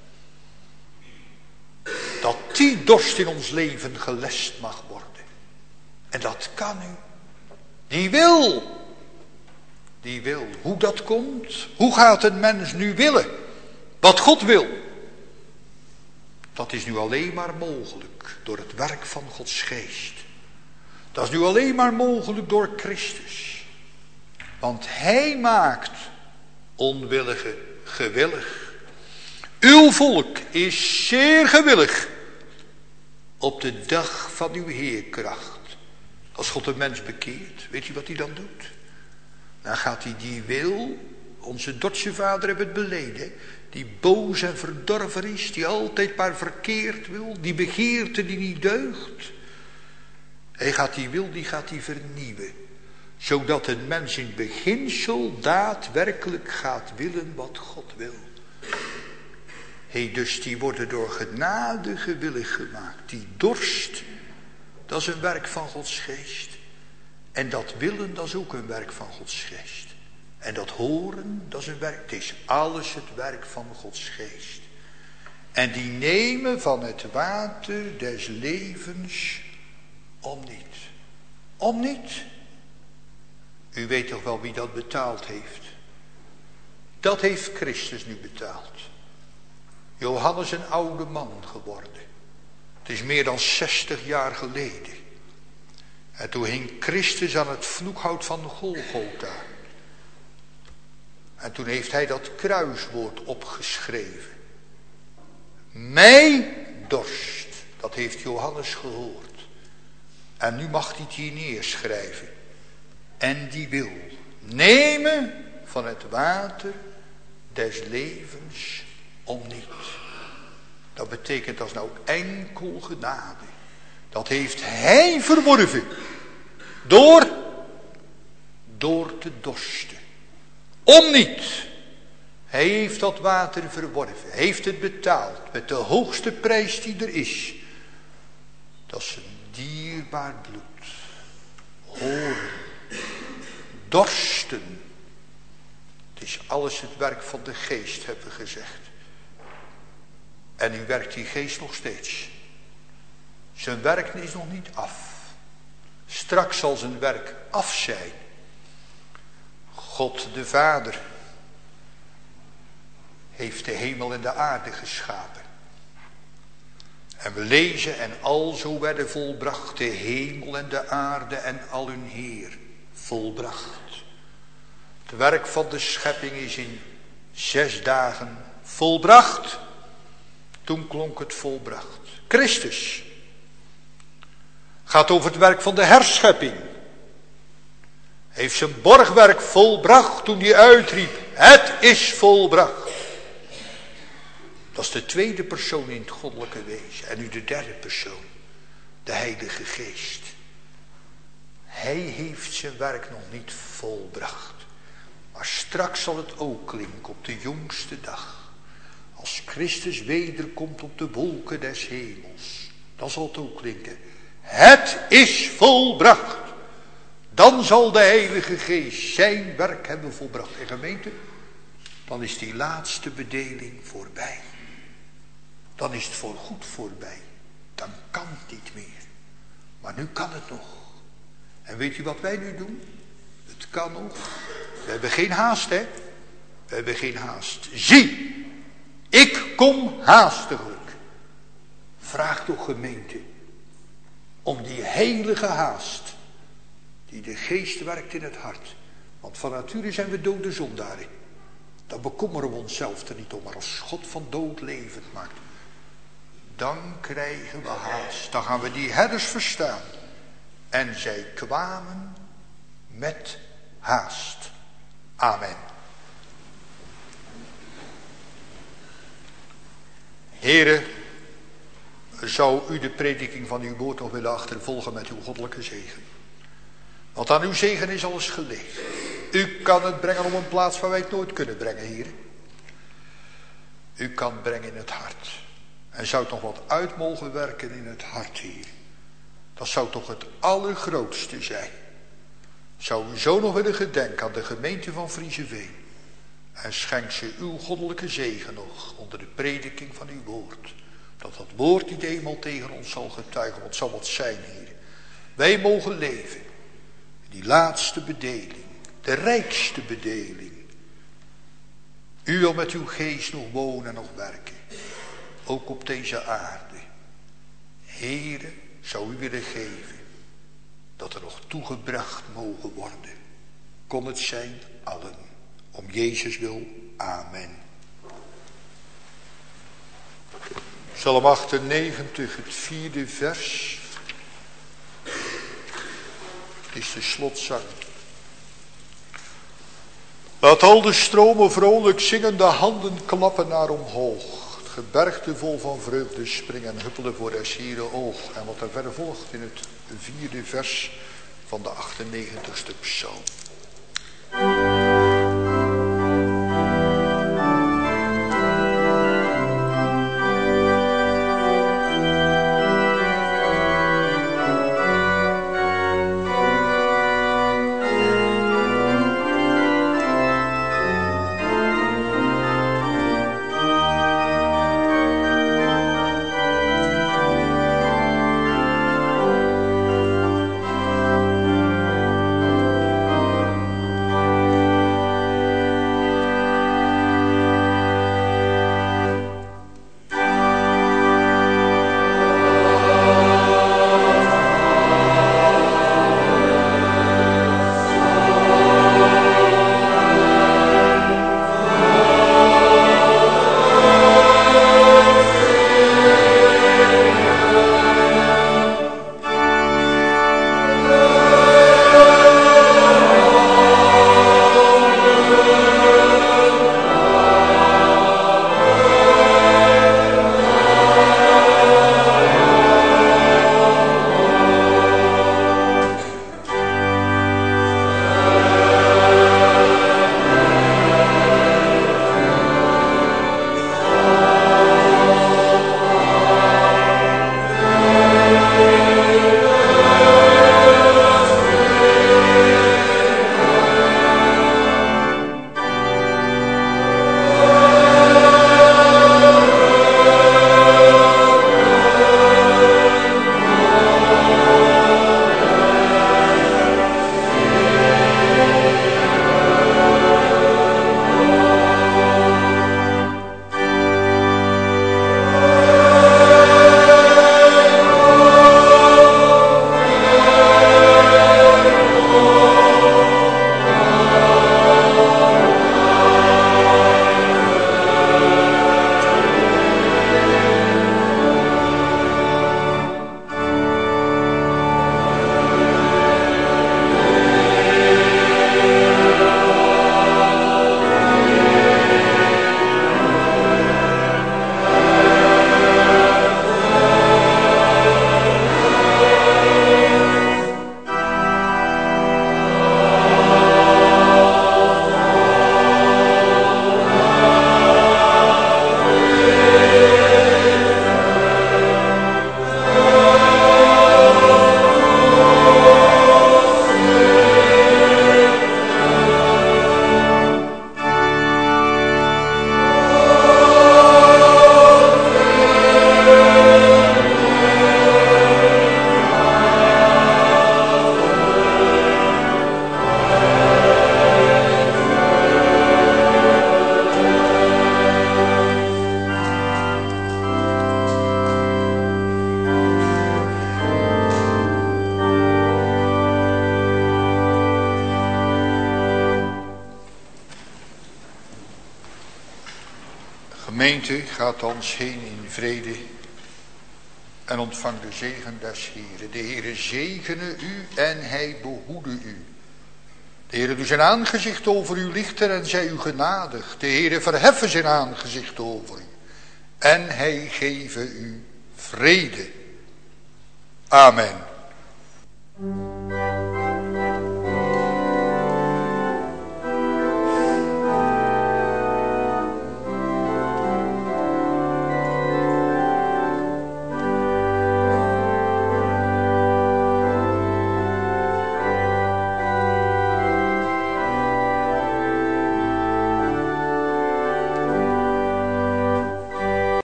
B: Dat die dorst in ons leven gelest mag worden. En dat kan u. Die wil. Die wil. Hoe dat komt? Hoe gaat een mens nu willen? Wat God wil. Dat is nu alleen maar mogelijk door het werk van Gods geest. Dat is nu alleen maar mogelijk door Christus. Want hij maakt onwillige gewillig. Uw volk is zeer gewillig op de dag van uw heerkracht. Als God een mens bekeert, weet u wat hij dan doet? Dan gaat hij die wil, onze Dordtse vader heeft het beleden, die boos en verdorven is, die altijd maar verkeerd wil, die begeerte die niet deugt. Hij gaat die wil, die gaat hij vernieuwen. Zodat een mens in beginsel daadwerkelijk gaat willen wat God wil. Dus die worden door genade gewillig gemaakt. Die dorst, dat is een werk van Gods geest. En dat willen, dat is ook een werk van Gods geest. En dat horen, dat is een werk. Het is alles het werk van Gods geest. En die nemen van het water des levens om niet. Om niet. U weet toch wel wie dat betaald heeft? Dat heeft Christus nu betaald. Johannes een oude man geworden. Het is meer dan 60 jaar geleden. En toen hing Christus aan het vloekhout van Golgotha. En toen heeft hij dat kruiswoord opgeschreven. Mij dorst. Dat heeft Johannes gehoord. En nu mag hij het hier neerschrijven. En die wil nemen van het water des levens om niet. Dat betekent dat is nou enkel genade. Dat heeft hij verworven. Door te dorsten. Om niet. Hij heeft dat water verworven. Hij heeft het betaald met de hoogste prijs die er is. Dat is een dierbaar bloed. Horen. Dorsten. Het is alles het werk van de geest, hebben we gezegd. En nu werkt die geest nog steeds. Zijn werk is nog niet af. Straks zal zijn werk af zijn. God de Vader heeft de hemel en de aarde geschapen. En we lezen, en alzo werden volbracht de hemel en de aarde en al hun Heer. Volbracht. Het werk van de schepping is in 6 dagen volbracht. Toen klonk het volbracht. Christus gaat over het werk van de herschepping. Heeft zijn borgwerk volbracht toen hij uitriep. Het is volbracht. Dat is de tweede persoon in het goddelijke wezen. En nu de derde persoon. De Heilige Geest. Hij heeft zijn werk nog niet volbracht. Maar straks zal het ook klinken op de jongste dag. Als Christus wederkomt op de wolken des hemels. Dan zal het ook klinken. Het is volbracht. Dan zal de Heilige Geest zijn werk hebben volbracht. En gemeente, dan is die laatste bedeling voorbij. Dan is het voorgoed voorbij. Dan kan het niet meer. Maar nu kan het nog. En weet u wat wij nu doen? Het kan nog. We hebben geen haast, hè? We hebben geen haast. Zie, ik kom haastiglijk. Vraag toch, gemeente, om die heilige haast die de geest werkt in het hart. Want van nature zijn we dode zondaren. Dan bekommeren we onszelf er niet om. Maar als God van dood levend maakt, dan krijgen we haast. Dan gaan we die herders verstaan. En zij kwamen met haast. Amen. Here, zou u de prediking van uw woord nog willen achtervolgen met uw goddelijke zegen. Want aan uw zegen is alles gelegen. U kan het brengen op een plaats waar wij het nooit kunnen brengen, Heer. u kan brengen in het hart. En zou toch wat uit mogen werken in het hart, Heer. Dat zou toch het allergrootste zijn. Zou u zo nog willen gedenken aan de gemeente van Vriezeveen. En schenk ze uw goddelijke zegen nog onder de prediking van uw woord. Dat woord niet eenmaal tegen ons zal getuigen, wat zal wat zijn, Heer. Wij mogen leven in die laatste bedeling, de rijkste bedeling. U wil met uw geest nog wonen en nog werken, ook op deze aarde. Heere, zou u willen geven dat er nog toegebracht mogen worden. Kon het zijn allen. Om Jezus wil. Amen. Psalm 98, het 4e vers. Het is de slotzang. Laat al de stromen vrolijk zingen, de handen klappen naar omhoog. Het gebergte vol van vreugde springen en huppelen voor des Heeren oog. En wat er verder volgt in het 4e vers van de 98ste psalm. Gemeente, gaat ons heen in vrede en ontvang de zegen des Heeren. De Heere zegene u en hij behoede u. De Heere doet zijn aangezicht over u lichten en zij u genadig. De Heere verheffen zijn aangezicht over u en hij geven u vrede. Amen.